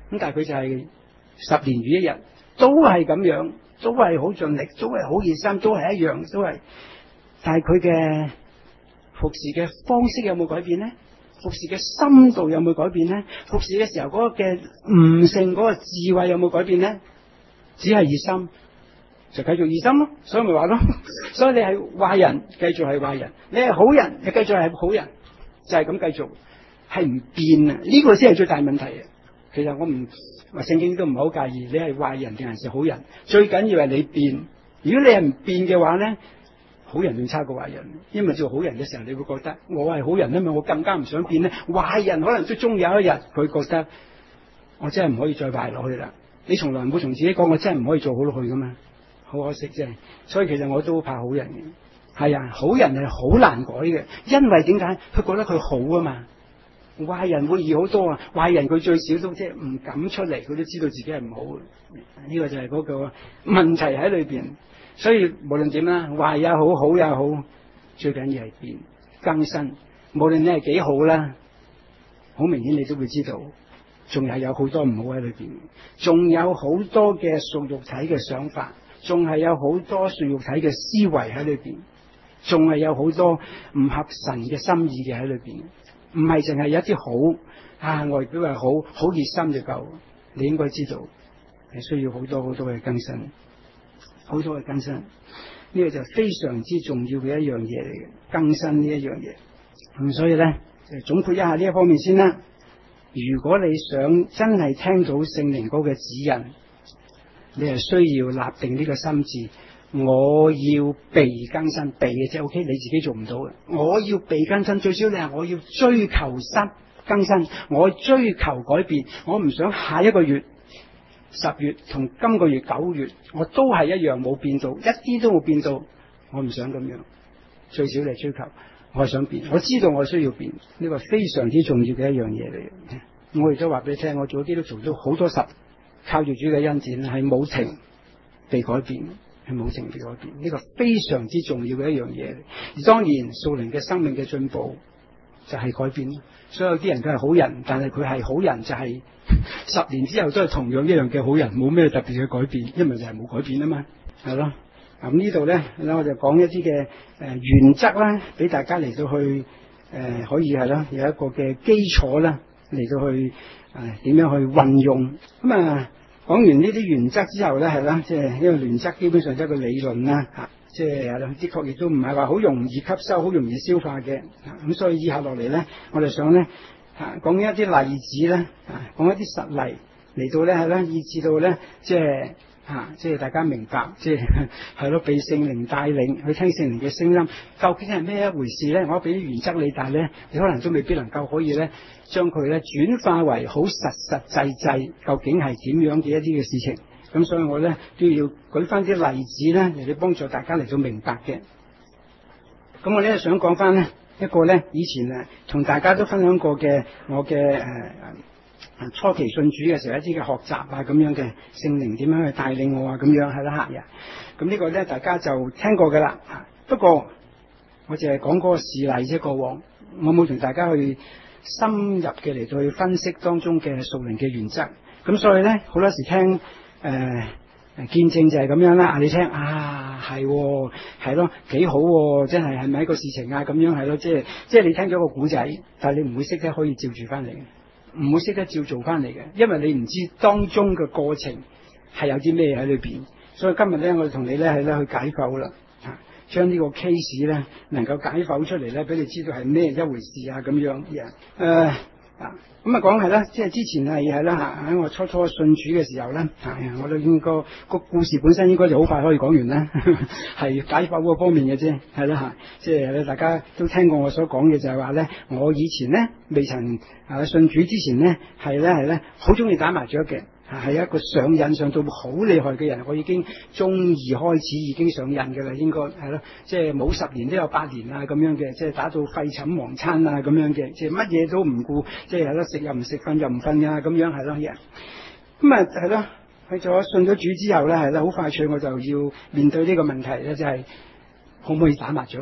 咁但係佢就係十年如一日，都係咁樣，都係好盡力，都係好熱心，都係一樣，都係。但係佢嘅服侍嘅方式有冇改變呢？服侍嘅深度有冇改變呢？服侍嘅時候嗰個嘅悟性、嗰個智慧有冇改變呢？只係熱心就繼續熱心咯，所以咪話咯。所以你係壞人，繼續係壞人；你係好人，你繼續係好人，就係咁繼續，係唔變啊！呢個先係最大問題啊！其實我唔話聖經都唔係好介意你係壞人定還是好人，最緊要係你變。如果你係唔變嘅話咧，好人仲差過壞人，因為做好人嘅時候，你會覺得我係好人，因為我更加唔想變咧。壞人可能最終有一日佢覺得我真係唔可以再壞落去啦。你從來唔會同自己講我真係唔可以做好落去噶嘛，好可惜啫。所以其實我都怕好人嘅，係啊，好人係好難改嘅，因為點解？佢覺得佢好啊嘛。壞人會易好多啊！壞人佢最少都即係唔敢出嚟，佢都知道自己係唔好嘅。呢、這個就係嗰個問題喺裏邊。所以無論點啦，壞也好，好也好，最緊要係變更新。無論你係幾好啦，好明顯你都會知道，仲係有好多唔好喺裏邊，仲有好多嘅屬肉體嘅想法，仲係有好多屬肉體嘅思維喺裏邊，仲係有好多唔合神嘅心意嘅喺裏邊。唔係淨係有一啲好啊，外表係好好熱心就夠。你應該知道係需要好多好多嘅更新，好多嘅更新。呢、這個就非常之重要嘅一樣嘢嚟嘅，更新呢一樣嘢。咁、嗯、所以咧，就總括一下呢一方面先啦。如果你想真係聽到聖靈嗰個指引，你係需要立定呢個心志。我要被更新，被嘅啫 ，OK， 你自己做唔到嘅。我要被更新，最少你係我要追求新更新，我追求改變，我唔想下一個月十月同今個月九月我都係一樣冇變到，一啲都冇變到，我唔想咁樣。最少你追求，我係想變，我知道我需要變，呢個非常之重要嘅一樣嘢嚟嘅。我亦都話俾你聽，我做基督徒都好多十，靠住主嘅恩典係冇停被改變。係冇情嘅改變，呢、這個非常之重要嘅一樣嘢。而當然，屬靈嘅生命嘅進步就係改變。所有啲人佢係好人，但係佢係好人就係、是、十年之後都係同樣一樣嘅好人，冇咩特別嘅改變，因為就係冇改變啊嘛，係咯。咁呢度咧，我就講一啲嘅誒原則啦，俾大家嚟到去誒、呃、可以係咯，有一個嘅基礎啦，嚟到去誒點、呃、樣去運用咁啊。講完呢啲原則之後咧，係啦，即係呢個原則基本上都係一個理論啦，嚇，即係係啦，的確亦都唔係話好容易吸收、好容易消化嘅。咁所以以下落嚟咧，我哋想咧嚇講一啲例子咧，嚇講一啲實例嚟到咧係啦，以至到咧即係嚇，即係大家明白，即係係咯，被聖靈帶領去聽聖靈嘅聲音，究竟係咩一回事咧？我俾啲原則你，但係咧你可能都未必能夠可以咧。將佢咧轉化為好實實際際，究竟係點樣嘅一啲嘅事情？咁所以我咧都要舉翻啲例子咧嚟到幫助大家嚟到明白嘅。咁我咧想講翻咧一個咧以前誒同大家都分享過嘅我嘅誒、呃、初期信主嘅時候一啲嘅學習啊咁樣嘅聖靈點樣去帶領我啊咁樣係啦客人。咁呢個咧大家就聽過㗎啦。不過我淨係講嗰個事例啫，過往我冇同大家去深入嘅嚟到去分析當中嘅屬靈嘅原則，咁所以咧好多時聽誒、呃、見證就係咁樣啦。啊，你聽啊係係咯幾好、啊，真係係咪一個事情啊？咁樣係咯，即係即係你聽咗個古仔，但係你唔會識得可以照住翻嚟嘅，唔會識得照做翻嚟嘅，因為你唔知當中嘅過程係有啲咩喺裏邊。所以今日咧，我哋同你咧係咧去解剖啦。將呢個 case 咧能夠解剖出嚟咧，俾你知道係咩一回事啊咁樣嘅。誒、呃、啊，咁啊講係啦，即係之前係係啦嚇，喺我初初信主嘅時候咧，係我都應該個故事本身應該就好快可以講完啦，係解剖嗰方面嘅啫，係啦嚇，即係咧大家都聽過我所講嘅就係話咧，我以前咧未曾啊信主之前咧係咧係咧好中意打麻雀嘅。係一個上癮上到好厲害嘅人，我已經中二開始已經上癮嘅啦，應該係咯，即係冇十年都有八年啊咁樣嘅，即係打到廢寢忘餐啊咁樣嘅，即係乜嘢都唔顧，即係係咯，食又唔食，瞓又唔瞓啊咁樣係咯，咁啊係咯，去咗信咗主之後咧係啦，好快脆我就要面對呢個問題咧，就係可唔可以打麻雀㗎？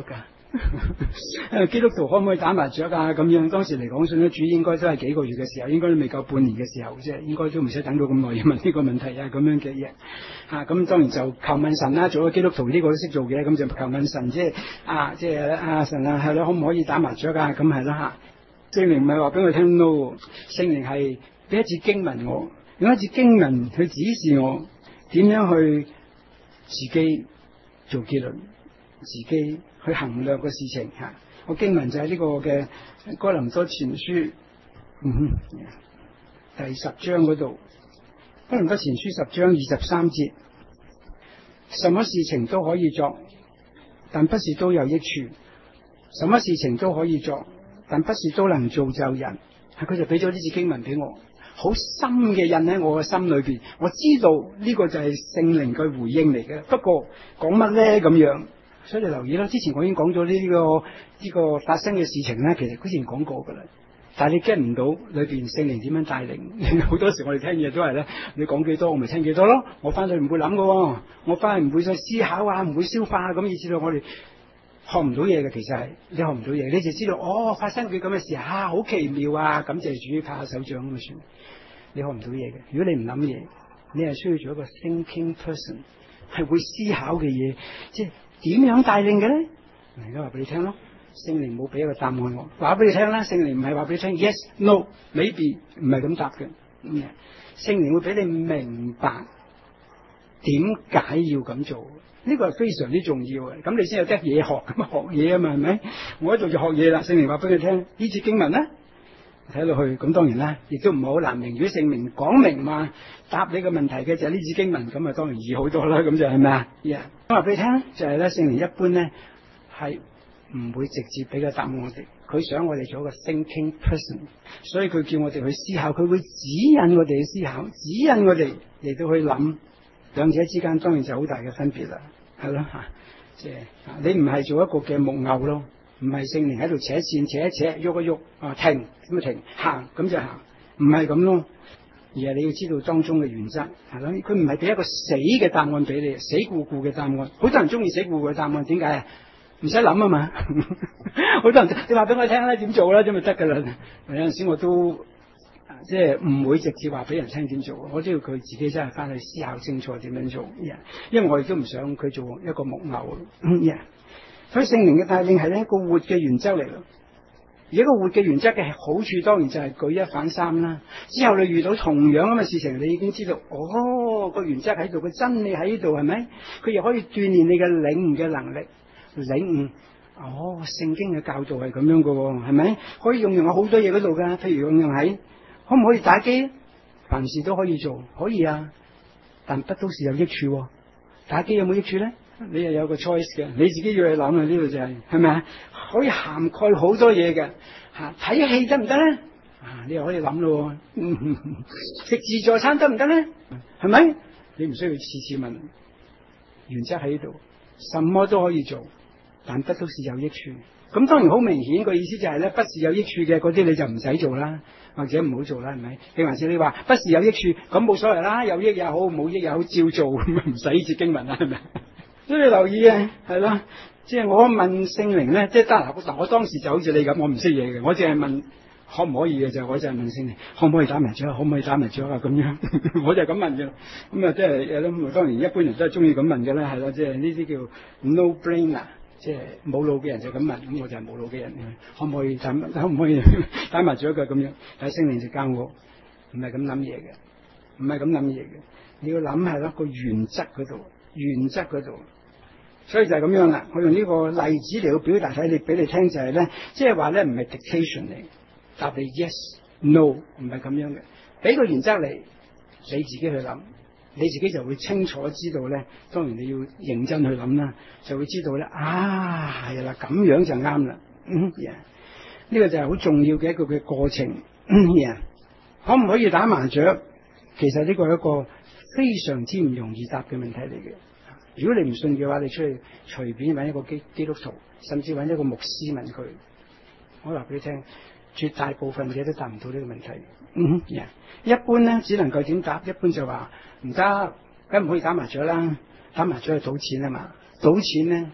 基督徒可唔可以打麻雀啊？咁樣當時嚟講，信咗主應該都係幾個月嘅時候，應該都未夠半年嘅時候啫，應該都唔使等到咁耐要問呢個問題啊，咁樣嘅嘢嚇。咁、啊、當然就求問神啦，做咗基督徒呢個都識做嘅，咁就求問神，即係啊，即係啊神啊，係咯，可唔可以打麻雀啊？咁係啦嚇。聖靈唔係話俾我聽 no， 聖靈係俾一節經文我，用一節經文去指示我點樣去自己做結論，自己去衡量個事情嚇。個經文就係呢個嘅哥林多前書，嗯哼，第十章嗰度，哥林多前書十章二十三節，什麼事情都可以作，但不是都有益處；什麼事情都可以作，但不是都能造就人。係佢就俾咗呢節經文俾我，好深嘅印喺我嘅心裏邊。我知道呢個就係聖靈嘅回應嚟嘅。不過講乜咧咁樣？所以你留意啦，之前我已經講咗呢個呢、這個發生嘅事情咧，其實之前講過噶啦。但係你 get 唔到裏邊聖靈點樣帶領？好多時我哋聽嘢都係咧，你講幾多我咪聽幾多咯。我翻去唔會諗噶，我翻去唔會再思考啊，唔會消化咁，以至到我哋學唔到嘢嘅。其實係你學唔到嘢，你就知道哦，發生佢咁嘅事啊，好奇妙啊，感謝主，拍下手掌咁就算。你學唔到嘢嘅。如果你唔諗嘢，你係需要做一個 thinking person， 係會思考嘅嘢，即係。點樣帶領嘅咧？而家話俾你聽咯，聖靈冇俾一個答案我，話俾你聽啦。聖靈唔係話俾你聽 yes no maybe， 唔係咁答嘅。嗯，聖靈會俾你明白點解要咁做，呢、這個係非常之重要嘅。咁你先有得嘢學，咁學嘢啊嘛，係咪？我喺度就學嘢啦。聖靈話俾你聽呢節經文咧，睇落去咁當然啦，亦都唔係好難明。如果聖靈講明話答你個問題嘅就係呢節經文，咁啊當然易好多啦。咁就係咩啊？我話俾你聽咧，就係咧聖靈一般咧係唔會直接俾個答案我哋，佢想我哋做一個 thinking person， 所以佢叫我哋去思考，佢會指引我哋去思考，指引我哋嚟到去諗，兩者之間當然就好大嘅分別啦，係咯吓，即係你唔係做一個嘅木偶咯，唔係聖靈喺度扯線扯一扯，喐一喐啊停咁啊停，行咁就行，唔係咁咯。而係你要知道當中嘅原則，係咯，佢唔係俾一個死嘅答案俾你，死咕咕嘅答案。好多人中意死咕咕嘅答案，點解啊？唔使諗啊嘛。好多人你話俾我聽咧，點做咧，咁咪得噶啦。有陣時我都即係唔會直接話俾人聽點做，我都要佢自己真係翻去思考清楚點樣做。因為我亦都唔想佢做一個木偶。所以聖靈嘅帶領係一個活嘅原則嚟咯。而一個活嘅原則嘅好處，當然就係舉一反三啦。之後你遇到同樣咁嘅事情，你已經知道，哦，個原則喺度，個真理喺度，係咪？佢又可以鍛煉你嘅領悟嘅能力，領悟，哦，聖經嘅教導係咁樣噶，係咪？可以用用喺好多嘢嗰度噶，譬如用用喺，可唔可以打機？凡事都可以做，可以啊，但不都是有益處。打機有冇益處咧？你又有個 choice 嘅，你自己要去諗啊！呢度就係，係咪啊？可以涵蓋好多嘢嘅嚇，睇戲得唔得咧？啊，你又可以諗咯。食自助餐得唔得咧？係咪？你唔需要次次問，原則喺度，什麼都可以做，但不都是有益處。咁當然好明顯個意思就係咧，不是有益處嘅嗰啲你就唔使做啦，或者唔好做啦，係咪？定還是你話不是有益處，咁冇所謂啦，有益也好，冇益也好，照做，唔使呢節經文啦，係咪？所以你留意啊，係咯，即係我問聖靈咧，即係得嗱，我當時就好似你咁，我唔識嘢嘅，我淨係問可唔可以嘅就，我就係問聖靈，可唔可以打麻雀，可唔可以打麻雀啊？咁樣，我就係咁問嘅。咁啊，即係有咁，當然一般人都係中意咁問嘅啦，係咯，即係呢啲叫 no brainer，即係冇腦嘅人就咁問，咁我就係冇腦嘅人，可唔可以打，可唔可以打麻雀嘅咁樣？但係聖靈就教我，唔係咁諗嘢嘅，唔係咁諗嘢嘅，你要諗係咯個原則嗰度，原則嗰度。所以就係咁樣啦，我用呢個例子嚟到表達睇你俾你聽就係咧，即係話咧唔係 dictation 嚟，答你 yes no 唔係咁樣嘅，俾個原則嚟，你自己去諗，你自己就會清楚知道咧。當然你要認真去諗啦，就會知道咧啊係啦，咁樣就啱啦。嗯，呢、yeah. 個就係好重要嘅一個嘅過程。嗯 yeah. 可唔可以打麻雀？其實呢個係一個非常之唔容易答嘅問題嚟嘅。如果你唔信嘅話，你出去隨便揾一個基基督徒，甚至揾一個牧師問佢，我話俾你聽，絕大部分嘅都答唔到呢個問題。嗯，yeah. 一般咧只能夠點答？一般就話唔得，梗唔可以打麻雀啦，打麻雀係賭錢啊嘛，賭錢咧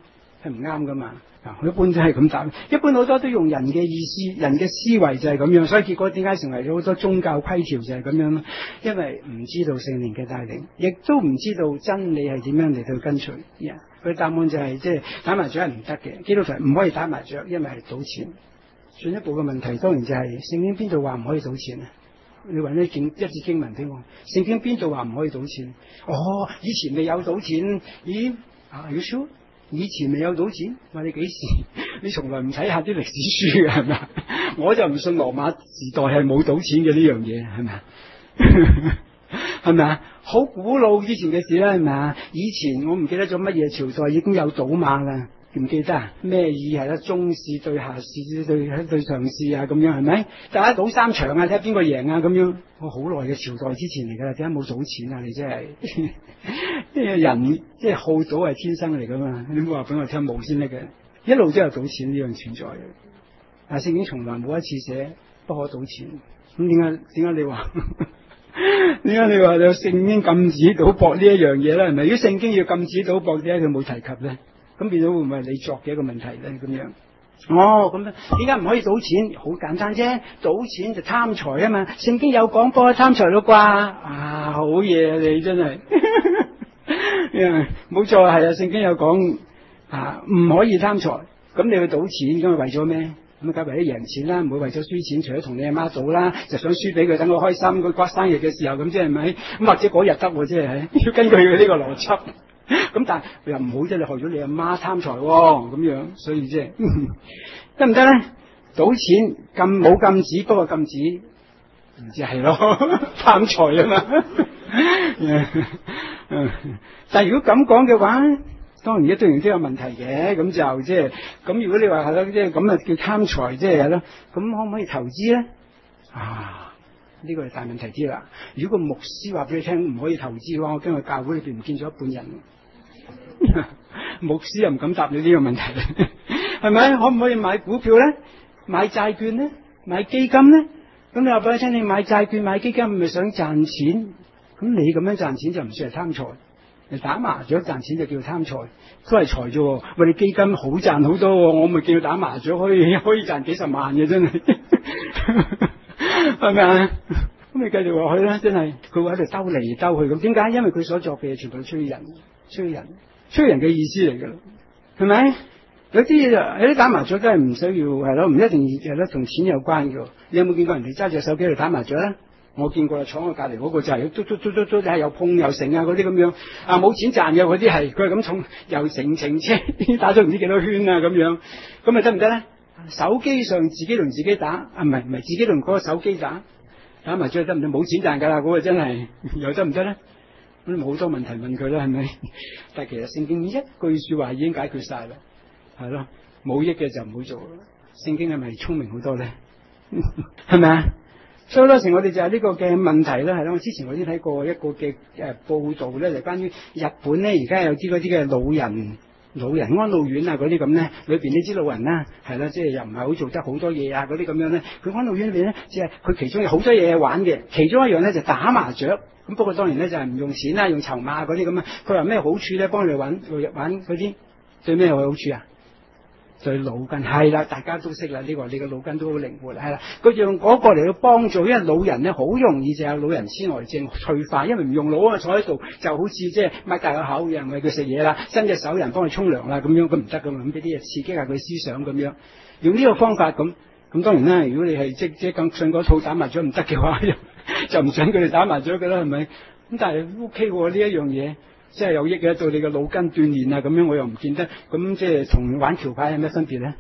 係唔啱噶嘛。啊，一般都係咁答，一般好多都用人嘅意思、人嘅思維就係咁樣，所以結果點解成為咗好多宗教規條就係咁樣咯？因為唔知道聖靈嘅帶領，亦都唔知道真理係點樣嚟到跟隨。Yeah. 佢答案就係即係打麻雀係唔得嘅，基督徒唔可以打麻雀，因為係賭錢。進一步嘅問題當然就係聖經邊度話唔可以賭錢啊？你揾一經一節經文俾我，聖經邊度話唔可以賭錢？哦，以前未有賭錢，咦啊，you sure？以前未有賭錢，話你幾時？你從來唔睇下啲歷史書嘅係咪？我就唔信羅馬時代係冇賭錢嘅呢樣嘢，係咪啊？係咪啊？好古老以前嘅事啦，係咪啊？以前我唔記得咗乜嘢朝代已經有賭馬啦，記唔記得啊？咩意係啦？中士對下士對對上士啊，咁樣係咪？大家賭三場啊，睇下邊個贏啊，咁樣。我好耐嘅朝代之前嚟噶啦，點解冇賭錢啊？你真係，即係人即係好賭係天生嚟噶嘛？你唔好話俾我聽冇先得嘅，一路都有賭錢呢樣存在嘅。但聖經從來冇一次寫不可賭錢。咁點解點解你話？點解你話有聖經禁止賭博呢一樣嘢咧？係咪？如果聖經要禁止賭博，點解佢冇提及咧？咁變咗會唔會係你作嘅一個問題咧？咁樣哦，咁樣點解唔可以賭錢？好簡單啫，賭錢就貪財啊嘛。聖經有講波貪財咯啩？啊，好嘢啊！你真係，冇錯係啊，聖經有講啊，唔可以貪財。咁你去賭錢，咁係為咗咩？咁梗係為咗贏錢啦，唔會為咗輸錢。除咗同你阿媽賭啦，就想輸俾佢，等佢開心。佢過生日嘅時候咁，即係咪？咁或者嗰日得，即係要根據佢呢個邏輯。咁但係又唔好，即係你害咗你阿媽貪財咁樣，所以即係得唔得咧？賭錢禁冇禁止，不過禁止唔知係咯，貪財啊嘛。但係如果咁講嘅話，當然一對人都有問題嘅。咁就即係咁。如果你話係咯，即係咁啊叫貪財，即係係咯。咁可唔可以投資咧？啊，呢個係大問題啲啦。如果個牧師話俾你聽唔可以投資嘅話，我驚佢教會裏邊唔見咗一半人。牧師又唔敢答你呢個問題，係咪？可唔可以買股票咧？買債券咧？買基金咧？咁你話俾我聽，你買債券買基金，咪想賺錢？咁你咁樣賺錢就唔算係貪財。你打麻雀賺錢就叫貪財，都係財啫。喂，你基金好賺好多，我咪叫佢打麻雀可以可以賺幾十萬嘅，真係，係咪啊？咁你繼續落去啦，真係佢會喺度兜嚟兜去咁。點解？因為佢所作嘅嘢全部都出於人，出於人。出人嘅意思嚟噶啦，係咪？有啲嘢就有啲打麻雀真係唔需要係咯，唔一定係咯，同錢有關嘅。你有冇見過人哋揸住手機嚟打麻雀咧？我見過啦，坐我隔籬嗰個就係嘟嘟嘟嘟嘟，係又碰又成啊嗰啲咁樣啊，冇錢賺嘅嗰啲係佢係咁重又成程車打咗唔知幾多圈啊咁樣，咁咪得唔得咧？手機上自己同自己打啊，唔係唔係自己同嗰個手機打打麻雀得唔得？冇錢賺噶啦，嗰個真係又得唔得咧？咁好多問題問佢啦，係咪？但係其實聖經一句說話已經解決晒啦，係咯，冇益嘅就唔好做。聖經係咪聰明好多咧？係咪啊？所以好多時我哋就係呢個嘅問題啦，係咯。我之前我已經睇過一個嘅誒報道咧，就關於日本咧，而家有啲嗰啲嘅老人老人安老院啊嗰啲咁咧，裏邊呢啲老人啦，係啦，即係又唔係好做得好多嘢啊嗰啲咁樣咧。佢安老院裏邊咧，即係佢其中有好多嘢玩嘅，其中一樣咧就打麻雀。咁不過當然咧就係唔用錢啦，用籌碼嗰啲咁啊。佢話咩好處咧？幫你玩玩嗰啲對咩有好處啊？對腦筋係啦，大家都識啦。呢、這個你個腦筋都好靈活，係啦。佢用嗰個嚟到幫助，因為老人咧好容易就有老人痴呆症退化，因為唔用腦啊，坐喺度就好似即係擘大個口，有人餵佢食嘢啦，伸隻手有人幫佢沖涼啦，咁樣佢唔得噶嘛。咁俾啲嘢刺激下佢思想咁樣，用呢個方法咁。咁當然啦，如果你係即即咁信嗰套打麻雀唔得嘅話，就唔想佢哋打麻雀嘅啦，係咪？咁但係 O K 喎，呢一樣嘢即係有益嘅，對你嘅腦筋鍛煉啊，咁樣我又唔見得。咁即係同玩橋牌有咩分別咧？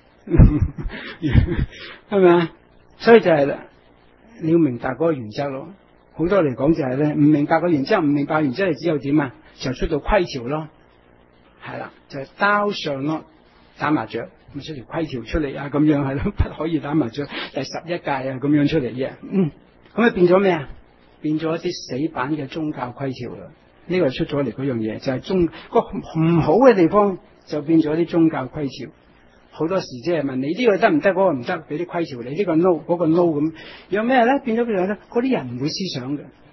係咪啊？所以就係啦，你要明白嗰個原則咯。好多嚟講就係咧，唔明白個原則，唔明白原則係只有點啊？就出到規條咯，係啦，就係刀上咯，打麻雀。咁出條規條出嚟啊，咁樣係咯，不可以打麻雀，第十一屆啊，咁樣出嚟嘅。嗯，咁啊變咗咩啊？變咗一啲死板嘅宗教規條啦。呢、這個出咗嚟嗰樣嘢，就係、是、宗個唔好嘅地方，就變咗啲宗教規條。好多時即係問你呢、這個得唔得，嗰、那個唔得，俾啲規條你，呢、這個 no，嗰個 no 咁。有咩咧？變咗佢哋咧，嗰啲人唔會思想嘅，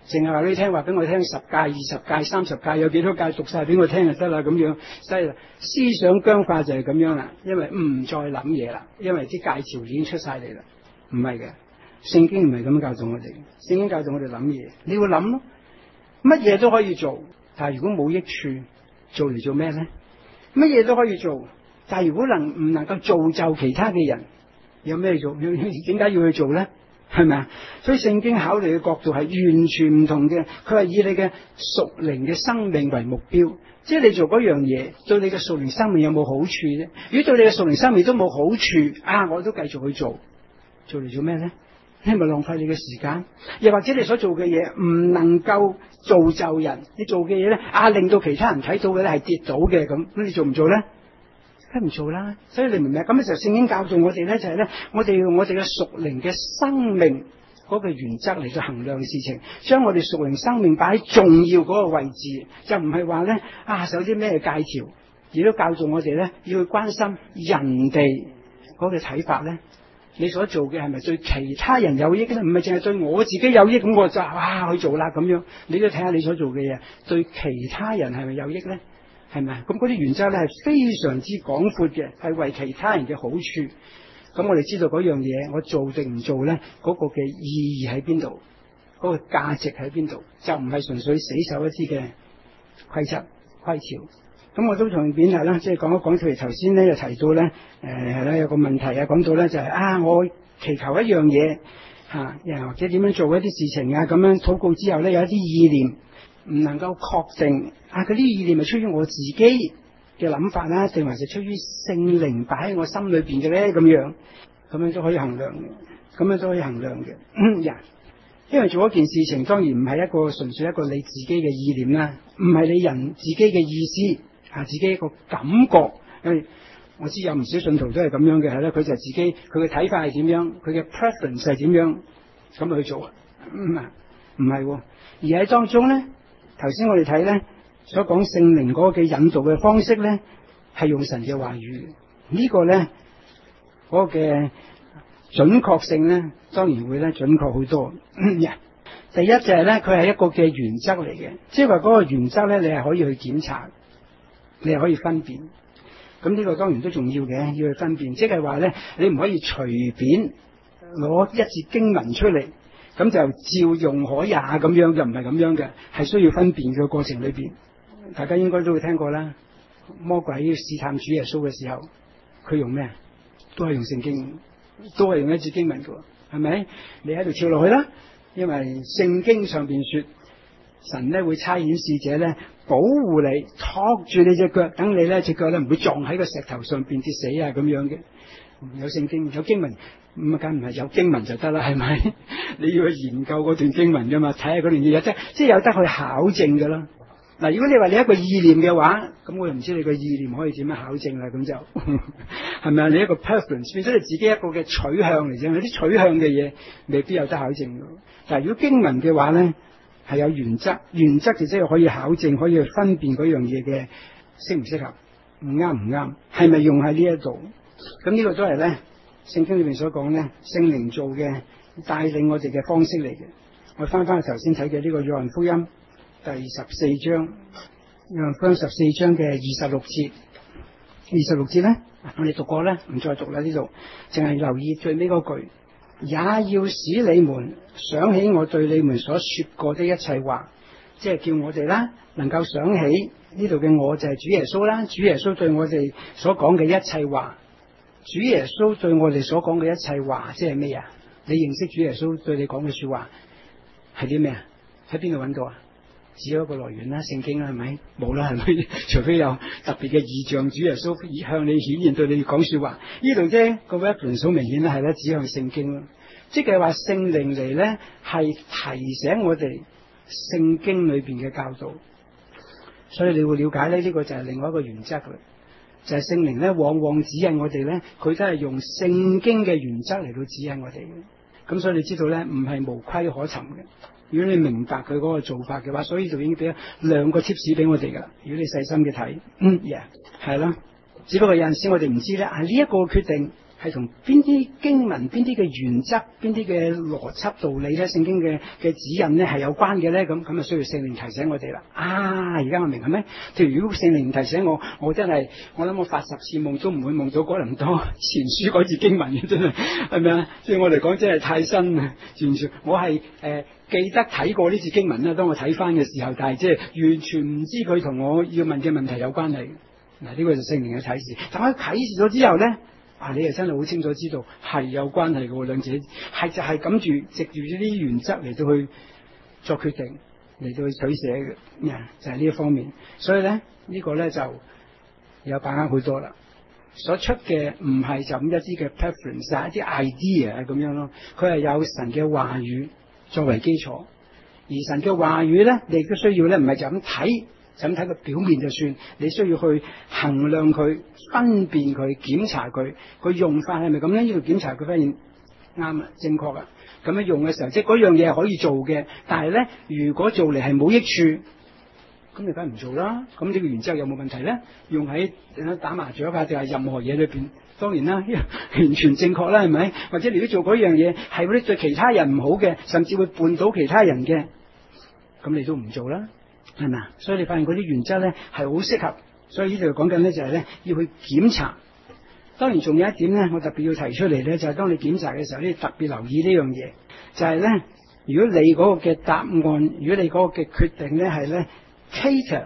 淨係話俾你聽，話俾我聽十誡、二十誡、三十誡有幾多誡讀晒俾我聽就得啦，咁樣犀利。思想僵化就係咁樣啦，因為唔再諗嘢啦，因為啲誡條已經出晒嚟啦。唔係嘅，聖經唔係咁教導我哋，聖經教導我哋諗嘢，你要諗咯，乜嘢都可以做，但係如果冇益處，做嚟做咩咧？乜嘢都可以做，但係如果能唔能夠造就其他嘅人，有咩做？點解要去做咧？係咪啊？所以聖經考慮嘅角度係完全唔同嘅。佢係以你嘅屬靈嘅生命為目標，即係你做嗰樣嘢對你嘅屬靈生命有冇好處啫？如果對你嘅屬靈生命都冇好處，啊，我都繼續去做，做嚟做咩咧？你係咪浪費你嘅時間？又或者你所做嘅嘢唔能夠造就人，你做嘅嘢咧啊，令到其他人睇到嘅咧係跌倒嘅咁，咁你做唔做咧？梗係唔做啦。所以你明唔明？咁嘅時候，聖經教導我哋咧就係咧，我哋用我哋嘅屬靈嘅生命嗰個原則嚟到衡量事情，將我哋屬靈生命擺喺重要嗰個位置，就唔係話咧啊，有啲咩戒條，而都教導我哋咧要去關心人哋嗰個睇法咧。你所做嘅係咪對其他人有益咧？唔係淨係對我自己有益，咁我就哇去做啦咁樣。你都睇下你所做嘅嘢對其他人係咪有益咧？係咪？咁嗰啲原則咧係非常之廣闊嘅，係為其他人嘅好處。咁我哋知道嗰樣嘢，我做定唔做咧？嗰個嘅意義喺邊度？嗰個價值喺邊度？就唔係純粹死守一啲嘅規則規條。咁我都同便係啦，即係講一講。譬如頭先咧就提到咧，誒係啦，有個問題啊，講到咧就係、是、啊，我祈求一樣嘢嚇，又、啊、或者點樣做一啲事情啊，咁樣禱告之後咧有一啲意念唔能夠確定啊，嗰啲意念係出於我自己嘅諗法啦，定還是出於聖靈擺喺我心裏邊嘅咧？咁樣咁樣都可以衡量嘅，咁樣都可以衡量嘅。人、嗯、因為做一件事情，當然唔係一個純粹一個你自己嘅意念啦，唔係你人自己嘅意思。啊！自己一個感覺，因為我知有唔少信徒都係咁樣嘅，係啦，佢就自己佢嘅睇法係點樣，佢嘅 preference 係點樣，咁去做啊？唔係唔係，而喺當中咧，頭先我哋睇咧所講聖靈嗰個嘅引導嘅方式咧，係用神嘅話語，這個、呢個咧嗰個嘅準確性咧，當然會咧準確好多。第一就係咧，佢係一個嘅原則嚟嘅，即係話嗰個原則咧，你係可以去檢查。你係可以分辨，咁呢個當然都重要嘅，要去分辨，即係話咧，你唔可以隨便攞一節經文出嚟，咁就照用可也咁樣，就唔係咁樣嘅，係需要分辨嘅過程裏邊。大家應該都會聽過啦，魔鬼試探主耶穌嘅時候，佢用咩？都係用聖經，都係用一節經文嘅，係咪？你喺度跳落去啦，因為聖經上邊說，神咧會差遣使者咧。保護你，托住你隻腳，等你咧隻腳咧唔會撞喺個石頭上邊跌死啊咁樣嘅。有聖經有經文，咁啊梗唔係有經文就得啦，係咪？你要去研究嗰段經文噶嘛，睇下嗰段嘢，即係即係有得去考證噶啦。嗱，如果你話你一個意念嘅話，咁我又唔知你個意念可以點樣考證啦，咁就係咪啊？你一個 preference 變咗你自己一個嘅取向嚟啫，有啲取向嘅嘢未必有得考證。但係如果經文嘅話咧，係有原則，原則就即係可以考證，可以去分辨嗰樣嘢嘅適唔適合，唔啱唔啱，係咪用喺呢一度？咁呢個都係咧聖經裏邊所講咧聖靈做嘅帶領我哋嘅方式嚟嘅。我翻翻去頭先睇嘅呢個約翰福音第十四章，約翰福音十四章嘅二十六節，二十六節咧我哋讀過咧，唔再讀啦，呢度淨係留意最尾嗰句。也要使你們想起我對你們所說過的一切話，即係叫我哋啦，能夠想起呢度嘅我就係主耶穌啦。主耶穌對我哋所講嘅一切話，主耶穌對我哋所講嘅一切話，即係咩啊？你認識主耶穌對你講嘅說話係啲咩啊？喺邊度揾到啊？只有一個來源啦，聖經啦，係咪？冇啦，係咪？除非有特別嘅異象，主耶穌向你顯現，對你講說話。呢度啫個 reference 好明顯啦，係咧指向聖經咯。即係話聖靈嚟咧，係提醒我哋聖經裏邊嘅教導。所以你會了解咧，呢、這個就係另外一個原則啦。就係聖靈咧，往往指引我哋咧，佢都係用聖經嘅原則嚟到指引我哋嘅。咁所以你知道咧，唔係無規可尋嘅。如果你明白佢嗰個做法嘅話，所以就已經俾咗兩個 tips 俾我哋噶啦。如果你細心嘅睇，嗯，yeah，係啦。只不過有陣時我哋唔知咧，啊呢一個決定係同邊啲經文、邊啲嘅原則、邊啲嘅邏輯道理咧，聖經嘅嘅指引咧係有關嘅咧，咁咁啊需要聖靈提醒我哋啦。啊，而家我明係咩？譬如如果聖靈唔提醒我，我真係我諗我發十次夢都唔會夢到哥林多前書嗰節經文嘅，真係係咪啊？對我嚟講真係太新啦，完全我係誒、呃、記得睇過呢節經文啦。當我睇翻嘅時候，但係即係完全唔知佢同我要問嘅問題有關係。嗱，呢個就聖靈嘅啟示。但係啟示咗之後咧。啊！你係真係好清楚知道係有關係嘅喎，兩者係就係咁住藉住呢啲原則嚟到去作決定，嚟到去取捨嘅，就係、是、呢一方面。所以咧呢、呢個咧就有把握好多啦。所出嘅唔係就咁一啲嘅 preference 一啲 idea 咁樣咯，佢係有神嘅話語作為基礎，而神嘅話語咧，你亦都需要咧，唔係就咁睇。就咁睇個表面就算，你需要去衡量佢、分辨佢、檢查佢，佢用法係咪咁咧？呢度檢查佢發現啱啊，正確啊。咁樣用嘅時候，即係嗰樣嘢係可以做嘅，但係咧，如果做嚟係冇益處，咁你梗係唔做啦。咁呢個原則有冇問題咧？用喺打麻雀啊，定係任何嘢裏邊，當然啦，完全正確啦，係咪？或者如果做嗰樣嘢係嗰啲對其他人唔好嘅，甚至會絆倒其他人嘅，咁你都唔做啦。係咪啊？所以你發現嗰啲原則咧係好適合，所以呢度講緊咧就係咧要去檢查。當然仲有一點咧，我特別要提出嚟咧，就係當你檢查嘅時候，你特別留意呢樣嘢，就係咧，如果你嗰個嘅答案，如果你嗰個嘅決定咧係咧 cater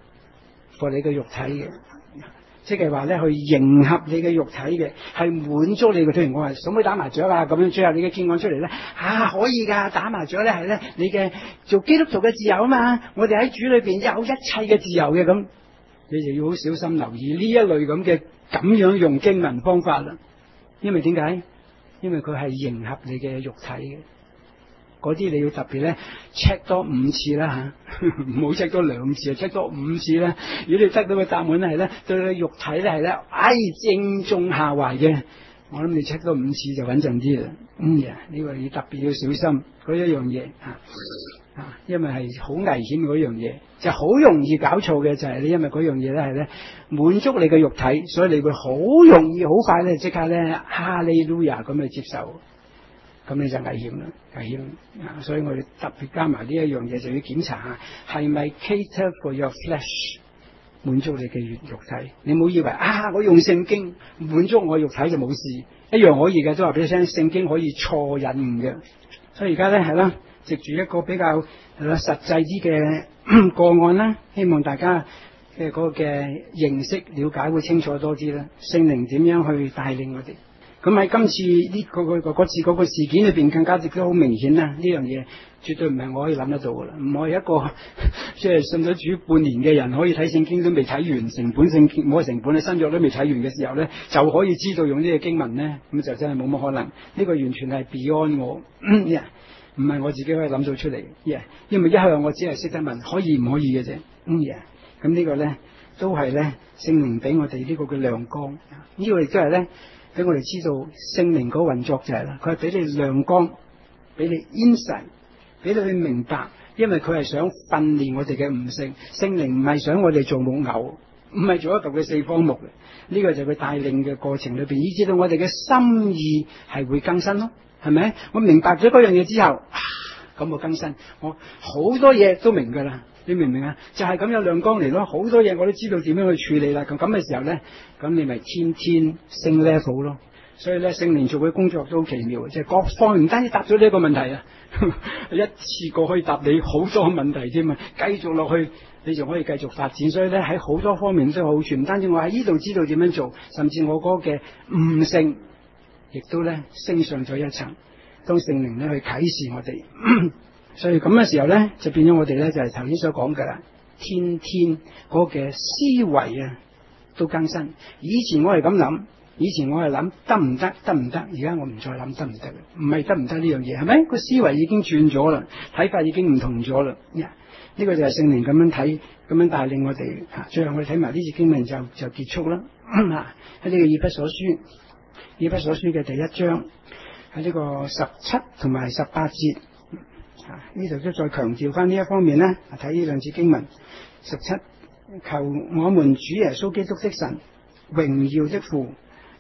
for 你嘅肉體嘅，即係話咧去迎合你嘅肉體嘅，係滿足你嘅。譬如我話想唔可以打麻雀啊，咁樣最後你嘅見案出嚟咧，啊可以㗎，打麻雀咧係咧你嘅做基督徒嘅自由啊嘛，我哋喺主裏邊有一切嘅自由嘅，咁你就要好小心留意呢一類咁嘅咁樣用經文方法啦。因為點解？因為佢係迎合你嘅肉體嘅。嗰啲你要特別咧 check 多五次啦嚇，唔好 check 多兩次啊 check 多五次啦。如果你得到嘅答案咧係咧對你肉體咧係咧，哎正中下懷嘅，我諗你 check 多五次就穩陣啲啦。嗯呀，呢個你特別要小心嗰一樣嘢嚇啊，因為係好危險嗰樣嘢，就好容易搞錯嘅就係你因為嗰樣嘢咧係咧滿足你嘅肉體，所以你會好容易好快咧即刻咧哈利路亞咁去接受。咁你就危險啦，危險啊！所以我哋特別加埋呢一樣嘢，就要檢查下係咪 cater for your flesh， 滿足你嘅肉體。你唔好以為啊，我用聖經滿足我肉體就冇事，一樣可以嘅。都話俾你聽，聖經可以錯引誤嘅。所以而家咧係啦，藉住一個比較係啦實際啲嘅個案啦，希望大家嘅嗰個嘅認識、了解會清楚多啲啦。聖靈點樣去帶領我哋？咁喺今次呢個個嗰次嗰個事件裏邊，更加亦都好明顯啦。呢樣嘢絕對唔係我可以諗得到噶啦，唔可以一個即係信咗主半年嘅人可以睇聖經都未睇完，成本聖經冇成本嘅新約都未睇完嘅時候咧，就可以知道用呢個經文咧，咁就真係冇乜可能。呢個完全係 beyond 我，唔、yeah, 係我自己可以諗到出嚟。Yeah, 因為一向我只係識得問可以唔可以嘅啫。嗯，咁呢個咧都係咧聖靈俾我哋呢個嘅亮光。呢、這個亦都係咧。俾我哋知道聖靈嗰個運作就係啦，佢係俾你亮光，俾你 insight， 俾你去明白，因為佢係想訓練我哋嘅悟性。聖靈唔係想我哋做木偶，唔係做一嚿嘅四方木嘅。呢、這個就係佢帶領嘅過程裏邊，以至到我哋嘅心意係會更新咯，係咪？我明白咗嗰樣嘢之後，咁我更新，我好多嘢都明噶啦。你明唔明啊？就係、是、咁有亮光嚟咯，好多嘢我都知道點樣去處理啦。咁咁嘅時候咧，咁你咪天天升 level 咯。所以咧，聖靈做嘅工作都好奇妙，即係各方面唔單止答咗呢一個問題啊，一次過可以答你好多問題添啊！繼續落去，你仲可以繼續發展。所以咧，喺好多方面都有好處。唔單止我喺呢度知道點樣做，甚至我嗰個嘅悟性，亦都咧升上咗一層。當聖靈咧去啟示我哋。所以咁嘅時候咧，就變咗我哋咧就係頭先所講嘅啦，天天嗰個嘅思維啊都更新。以前我係咁諗，以前我係諗得唔得，得唔得？而家我唔再諗得唔得啦，唔係得唔得呢樣嘢，係咪？個思維已經轉咗啦，睇法已經唔同咗啦。呢、yeah, 個就係聖靈咁樣睇，咁樣帶領我哋。最後我哋睇埋呢節經文就就結束啦。喺呢個以弗所書，以弗所書嘅第一章喺呢個十七同埋十八節。呢度都再強調翻呢一方面咧，睇呢兩節經文。十七，求我們主耶穌基督的神，榮耀的父，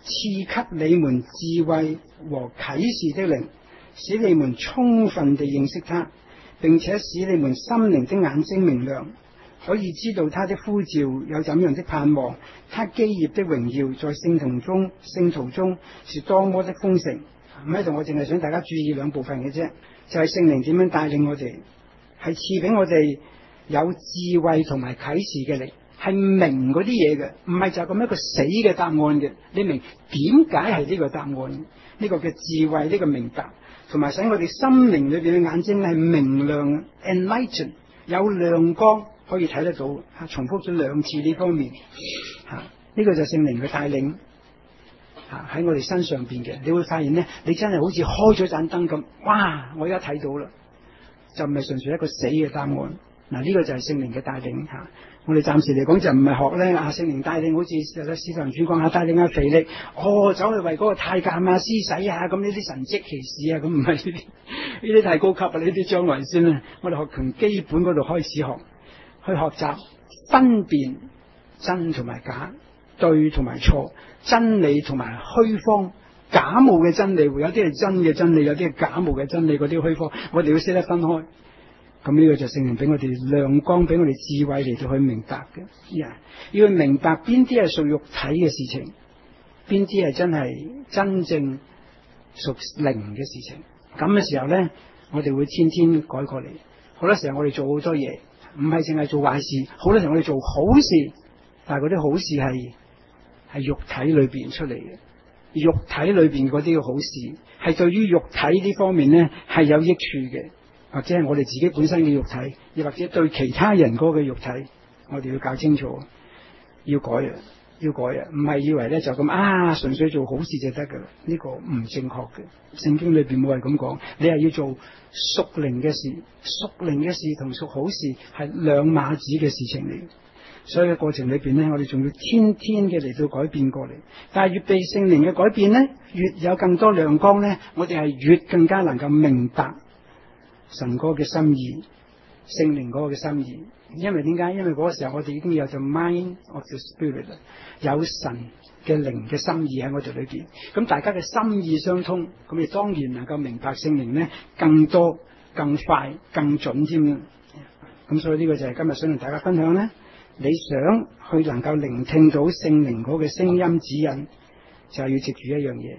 賜給你們智慧和啟示的靈，使你們充分地認識他，並且使你們心靈的眼睛明亮，可以知道他的呼召有怎樣的盼望，他基業的榮耀在聖徒中聖徒中是多麼的豐盛。咁喺度我淨係想大家注意兩部分嘅啫，就係聖靈點樣帶領我哋，係賜俾我哋有智慧同埋啟示嘅靈，係明嗰啲嘢嘅，唔係就咁一個死嘅答案嘅。你明點解係呢個答案？呢個嘅智慧，呢個明白，同埋使我哋心靈裏邊嘅眼睛係明亮 enlighten， 有亮光可以睇得到。吓，重複咗兩次呢方面。吓，呢個就係聖靈嘅帶領。吓，喺我哋身上邊嘅，你會發現咧，你真係好似開咗盞燈咁，哇！我而家睇到啦，就唔係純粹一個死嘅答案。嗱，呢個就係聖靈嘅帶領吓。我哋暫時嚟講就唔係學咧啊，聖靈帶領好似使徒行傳講下帶領阿腓力，哦，走去為嗰個太監啊施洗啊，咁呢啲神蹟奇事啊，咁唔係呢啲，呢啲太高級啊，呢啲將來先啦。我哋學從基本嗰度開始學，去學習分辨真同埋假，對同埋錯，真理同埋虛謊，假冒嘅真理會有啲係真嘅真理，有啲係假冒嘅真理，嗰啲虛謊，我哋要識得分開。咁呢個就聖靈俾我哋亮光，俾我哋智慧嚟到去明白嘅。Yeah. 要去明白邊啲係屬肉體嘅事情，邊啲係真係真正屬靈嘅事情。咁嘅時候咧，我哋會天天改過嚟。好多時候我哋做好多嘢，唔係淨係做壞事，好多時候我哋做好事，但係嗰啲好事係係肉體裏邊出嚟嘅。肉體裏邊嗰啲嘅好事係對於肉體呢方面咧係有益處嘅。或者係我哋自己本身嘅肉體，又或者對其他人嗰個肉體，我哋要搞清楚，要改啊，要改啊，唔係以為咧就咁啊，純粹做好事就得噶啦，呢個唔正確嘅。聖經裏邊冇係咁講，你係要做屬靈嘅事，屬靈嘅事同屬好事係兩碼子嘅事情嚟。所以嘅過程裏邊咧，我哋仲要天天嘅嚟到改變過嚟。但係越被聖靈嘅改變咧，越有更多亮光咧，我哋係越更加能夠明白神哥嘅心意，聖靈嗰個嘅心意。因為點解？因為嗰個時候我哋已經有咗 mind of the spirit 啦，有神嘅靈嘅心意喺我哋裏邊。咁大家嘅心意相通，咁你當然能夠明白聖靈咧更多、更快、更準添啦。咁所以呢個就係今日想同大家分享咧。你想去能夠聆聽到聖靈嗰個聲音指引，就係要藉住一樣嘢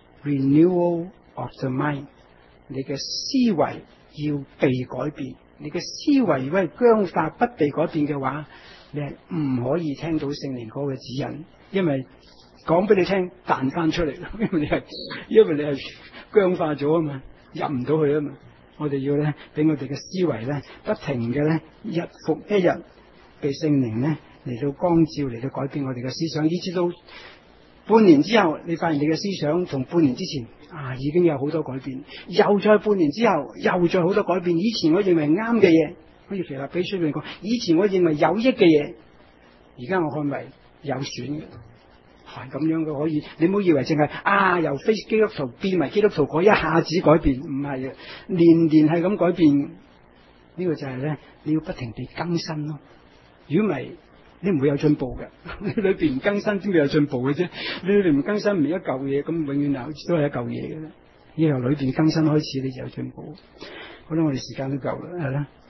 ，renewal of the mind。你嘅思維要被改變，你嘅思維如果係僵化不被改變嘅話，你係唔可以聽到聖靈嗰個指引，因為講俾你聽彈翻出嚟，因為你係因為你係僵化咗啊嘛，入唔到去啊嘛。我哋要咧俾我哋嘅思維咧不停嘅咧日復一日被聖靈咧嚟到光照，嚟到改變我哋嘅思想，以至到半年之後，你發現你嘅思想同半年之前啊已經有好多改變，又再半年之後又再好多改變。以前我認為啱嘅嘢，好似腓立比書裏邊講，以前我認為有益嘅嘢，而家我看為有損嘅，係咁樣嘅可以。你唔好以為淨係啊由非基督徒變為基督徒嗰一下子改變，唔係嘅，年年係咁改變。呢個就係咧，你要不停地更新咯。如果唔係，你唔會有進步嘅。你裏邊唔更新，點會有進步嘅啫？你裏邊唔更新，唔係一嚿嘢，咁永遠嗱都係一嚿嘢嘅啦。要由裏邊更新開始，你就有進步。好啦，我哋時間都夠啦，係啦。